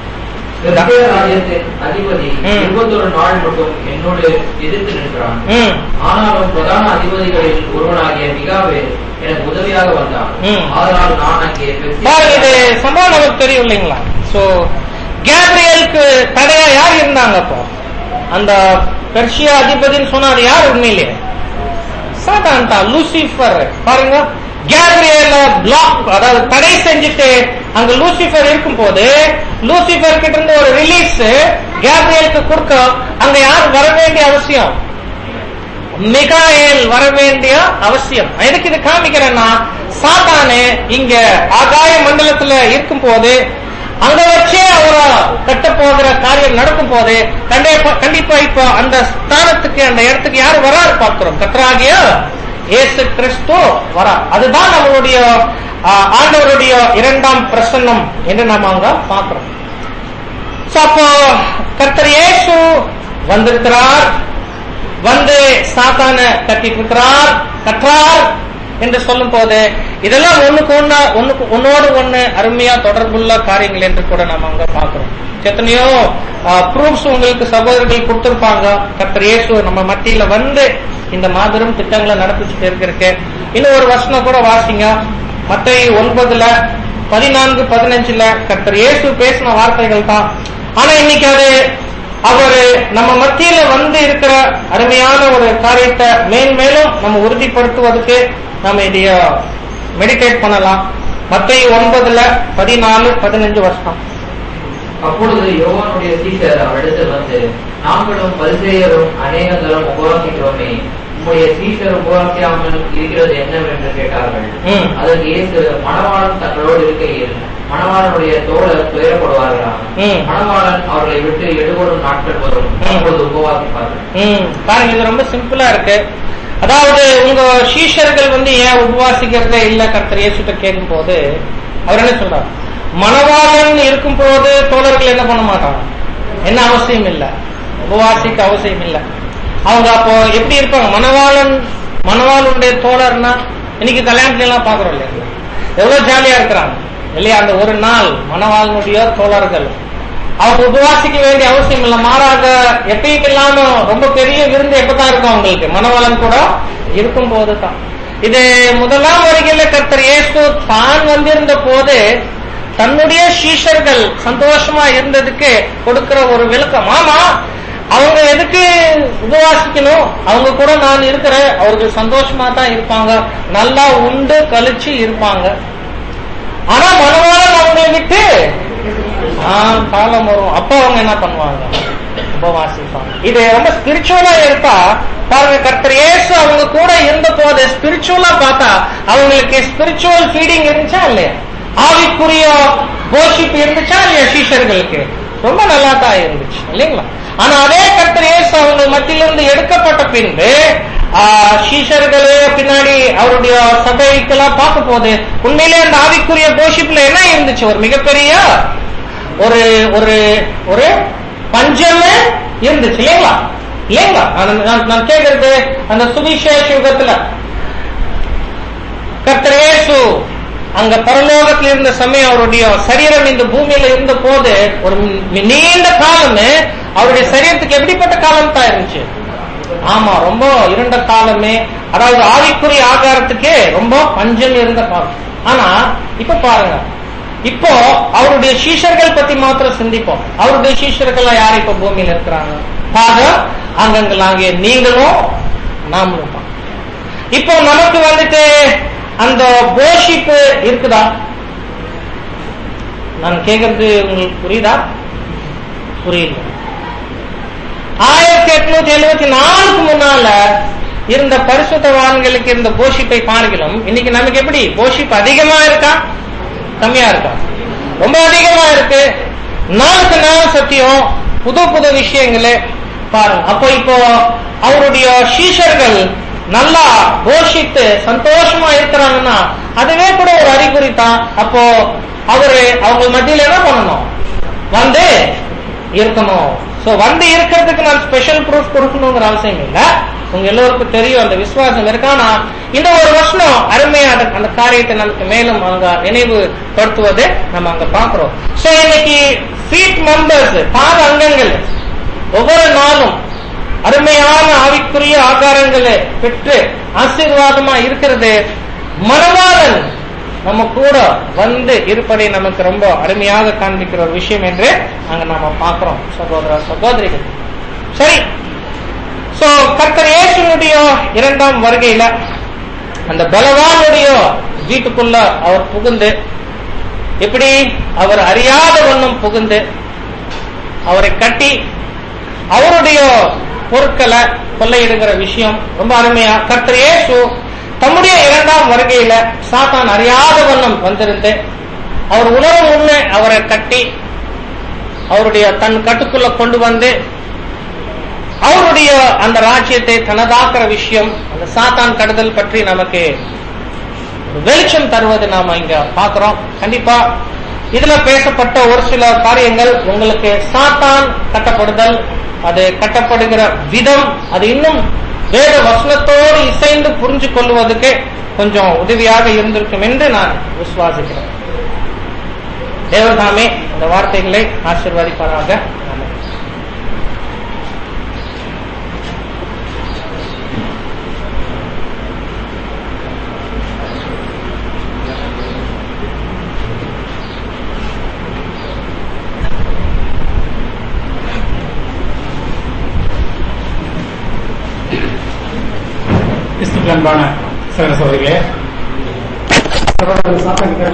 அதிபதி 21 நாள் மட்டும் என்னோடு எதிர்த்து நிற்கிறான். ஆனாலும் பிரதான அதிபதிகளில் ஒருவனாகிய மிகாவேல் எனக்கு உதவியாக வந்தான். அதனால் நான் அங்கே இது சம்பவம் நமக்கு தெரியும் இல்லைங்களா? சோ கேப்ரியலுக்கு தடையா யார் இருந்தாங்க? அப்போ அந்த பெர்ஷியா அதிபதினு சொன்னா அது யார்? உண்மையிலே சாத்தான் தான், லூசிபர். பாருங்க, கேப்ரியல பிளாக், அதாவது தடை செஞ்சுட்டு அங்க லூசிபர் இருக்கும் போது லூசிபர் கிட்ட இருந்து ஒரு ரிலீஸ் கேப்ரியலுக்கு கொடுக்க அங்க யார் வர வேண்டிய அவசியம்? மிகாயேல் வர வேண்டிய அவசியம். எதுக்கு இது காமிக்கிறேன்னா சாத்தானே இங்க ஆகாய மண்டலத்துல இருக்கும் போது அங்க வச்சே அவரை கட்ட போகிற காரியம் நடக்கும் போது கண்டிப்பா இப்போ அந்த ஸ்தானத்துக்கு அந்த இடத்துக்கு யாரு வராரு பார்க்கிறோம்? கர்த்தராகிய இயேசு கிறிஸ்து வரா. அதுதான் நம்மளுடைய ஆண்டவருடைய இரண்டாம் பிரசன்னம் என்று நாம அங்க பார்க்கிறோம். அப்போ கர்த்தர் இயேசு வந்திருக்கிறார், வந்து சாத்தான கட்டிட்டு இருக்கிறார், கற்றார் என்று சொல்லும் போது இதெல்லாம் ஒன்னோடு ஒண்ணு அருமையா தொடர்புள்ள காரியங்கள் என்று கூட நாம அங்க பாக்குறோம். எத்தனையோ ப்ரூஃப்ஸ் உங்களுக்கு சகோதரர்கள் கொடுத்திருப்பாங்க. கர்த்தர் இயேசு நம்ம மத்தியில வந்து இந்த மாபெரும் திட்டங்களை நடப்பிச்சுட்டு இருக்கிறதுக்கு. இன்னும் ஒரு வசனம் கூட வாசிங்க. மத்தேயு 9:14-15 கர்த்தர் இயேசு பேசின வார்த்தைகள் தான். ஆனா இன்னைக்கு அது அவரு நம்ம மத்தியில வந்து இருக்கிற அருமையான ஒரு காரியத்தை மேன்மேலும் நம்ம உறுதிப்படுத்துவதற்கு நம்ம இதைய மெடிடேட் பண்ணலாம். மத்தேயு 9:14-15 வருஷம். அப்பொழுது யோவானுடைய சீஷர் அவரிடத்தில் வந்து, நாங்களும் பரிசேயரும் அநேகங்களும் உபவாசிக்கிறோமே, உம்முடைய சீஷர் உபவாசியாமல் இருக்கிறது என்னவென்று கேட்டார்கள். அதற்கு இயேசு, மணவாளன் தங்களோடு இருக்கையில் மணவாளனுடைய தோழர் துயரப்படுவார்களாம். மணவாளன் அவர்களை விட்டு எடுபடும் நாட்கள் வரும், அப்பொழுது உபவாசிப்பார்கள். பாருங்க, இது ரொம்ப சிம்பிளா இருக்கு. அதாவது உங்க சீஷர்கள் வந்து ஏன் உபவாசிக்கிறதே இல்ல கர்த்தர் இயேசுட்ட கேட்கும் போது அவர் என்ன சொல்றாரு? மணவாளன் இருக்கும் போது தோழர்கள் என்ன பண்ண மாட்டாங்க, என்ன அவசியம் இல்ல, உபவாசிக்க அவசியம் இல்ல. அவங்க அப்போ எப்படி இருப்பாங்க? மணவாளனுடைய தோழர்னா இன்னைக்கு கல்யாணத்துல எல்லாம் பாக்குறோம் இல்லையா, எவ்வளவு ஜாலியா இருக்கிறாங்க இல்லையா? அந்த ஒரு நாள் மணவாளனுடைய தோழர்கள் அவங்க உபவாசிக்க வேண்டிய அவசியம் இல்லை. மாறாக எப்பயும் ரொம்ப பெரிய விருந்து எப்பதான் இருக்கும் அவங்களுக்கு, மணவாளன் கூட இருக்கும் போதுதான். இது முதலாம் வருகையில கர்த்தர் இயேசு தான் வந்திருந்த போது தன்னுடைய சீஷர்கள் சந்தோஷமா இருந்ததுக்கு கொடுக்கிற ஒரு விளக்கம். ஆமா, அவங்க எதுக்கு உபவாசிக்கணும், அவங்க கூட நான் இருக்கிறேன், அவர்கள் சந்தோஷமா தான் இருப்பாங்க, நல்லா உண்டு கழிச்சு இருப்பாங்க. ஆனா மணவாளன் அவங்களை விட்டு காலம் வரும், அப்ப அவங்க என்ன பண்ணுவாங்க, உபவாசிப்பாங்க. இது ரொம்ப ஸ்பிரிச்சுவலா எடுத்தா பாருங்க, கர்த்தர் இயேசு அவங்க கூட இருந்த போது ஸ்பிரிச்சுவலா பார்த்தா அவங்களுக்கு ஸ்பிரிச்சுவல் ஃபீடிங் இருந்துச்சா இல்லையா, ஆவிக்குரிய போஷிப்பு இருந்துச்சா இல்லையா, சீஷர்களுக்கு ரொம்ப நல்லா தான் இருந்துச்சு இல்லைங்களா. ஆனா அதே கர்த்தர் இயேசு அவங்க மத்தியிலிருந்து எடுக்கப்பட்ட பின்பு சீஷர்களே பின்னாடி அவருடைய சபைக்கெல்லாம் பார்க்க போது உண்மையிலே அந்த ஆவிக்குரிய போஷிப்புல என்ன இருந்துச்சு, ஒரு மிகப்பெரிய ஒரு ஒரு ஒரு பஞ்சமே இருந்துச்சு இல்லைங்களா. நான் கேட்கறது, அந்த சுவிசேஷ யுகத்துல கர்த்தர் இயேசு அங்க பரலோகத்தில் இருந்த சமயம் அவருடைய சரீரம் இந்த பூமியில இருந்த போது ஒரு நீண்ட காலமே அவருடைய சரீரத்துக்கு எப்படிப்பட்ட காலம் தான் இருந்துச்சு? ஆமா, ரொம்ப இருண்ட காலமே, அதாவது ஆவிக்குரிய ஆகாரத்துக்கு ரொம்ப பஞ்சம் இருந்த காலம். ஆனா இப்ப பாருங்க, இப்போ அவருடைய சீஷர்கள் பத்தி மாத்திரம் சிந்திப்போம். அவருடைய சீஷர்கள் யார் இப்ப பூமியில இருக்கிறாங்க? அங்கங்களாகிய நீங்களும் நாமளும். இப்போ நமக்கு வந்துட்டு அந்த போஷிப்பு இருக்குதா? நான் கேட்கறது உங்களுக்கு புரியுதா? புரியுது. 1874 முன்னால இருந்த பரிசுத்தவான்களுக்கு இருந்த போஷிப்பை பார்க்கலாம். இன்னைக்கு நமக்கு எப்படி போஷிப்பு அதிகமா இருக்கா, கம்மியா இருக்கா? ரொம்ப அதிகமா இருக்கு. நாளுக்கு நாள் சத்தியம், புது புது விஷயங்களே பாருங்க. அப்போ இப்போ அவருடைய சீஷர்கள் நல்லா போஷித்து சந்தோஷமா இருக்கிறாங்கன்னா அதுவே கூட ஒரு அறிகுறி தான். அப்போ அவரு அவங்க மத்தியில என்ன பண்ணணும், வந்து இருக்கணும். சோ வந்து இருக்கிறதுக்கு நான் ஸ்பெஷல் ப்ரூஃப் கொடுக்கணுங்கிற அவசியம் இல்ல, உங்க எல்லோருக்கும் தெரியும், அந்த விசுவாசம் இருக்கானா. இந்த ஒரு வருஷம் அருமையா அந்த காரியத்தை நமக்கு மேலும் அங்க நினைவு படுத்துவதை நம்ம அங்க பாக்குறோம். சோ இன்னைக்கு ஃபீட் மெம்பர்ஸ், பாத அங்கங்கள் ஒவ்வொரு நாளும் அருமையான ஆவிக்குரிய ஆகாரங்களை பெற்று ஆசீர்வாதமா இருக்கிறது. மணவாளன் நம்ம கூட வந்து இருப்பதை நமக்கு ரொம்ப அருமையாக காண்பிக்கிற ஒரு விஷயம் என்று அங்க நாம பாக்குறோம் சகோதர சகோதரிகள். சரி, சோ கர்த்தர் இயேசுனுடைய இரண்டாம் வருகையில அந்த பலவானுடைய வீட்டுக்குள்ள அவர் புகுந்து, எப்படி அவர் அறியாத வண்ணம் புகுந்து அவரை கட்டி அவருடைய பொருட்களை கொள்ளையிடுகிற விஷயம் ரொம்ப அருமையா. கர்த்தர் இயேசு தம்முடைய இரண்டாம் வருகையில சாத்தான் அறியாத வண்ணம் வந்திருந்து அவர் உணவு முன்னே அவரை கட்டி அவருடைய தன் கட்டுக்குள்ள கொண்டு வந்து அவருடைய அந்த ராஜ்யத்தை தனதாக்குற விஷயம், அந்த சாத்தான் கடுதல் பற்றி நமக்கு வெளிச்சம் தருவது நாம இங்க பாக்குறோம். கண்டிப்பா இதுல பேசப்பட்ட ஒரு சில காரியங்கள் உங்களுக்கு சாத்தான் கட்டப்படுதல், அது கட்டப்படுகிற விதம், அது இன்னும் வேத வசனத்தோடு இசைந்து புரிஞ்சு கொள்வதற்கு கொஞ்சம் உதவியாக இருந்திருக்கும் என்று நான் விசுவாசிக்கிறேன். தேவதாமே இந்த வார்த்தைகளை ஆசீர்வதிப்பாராக. கிறிஸ்துவுக்கு அன்பான சகோதர சகோதரிகளே,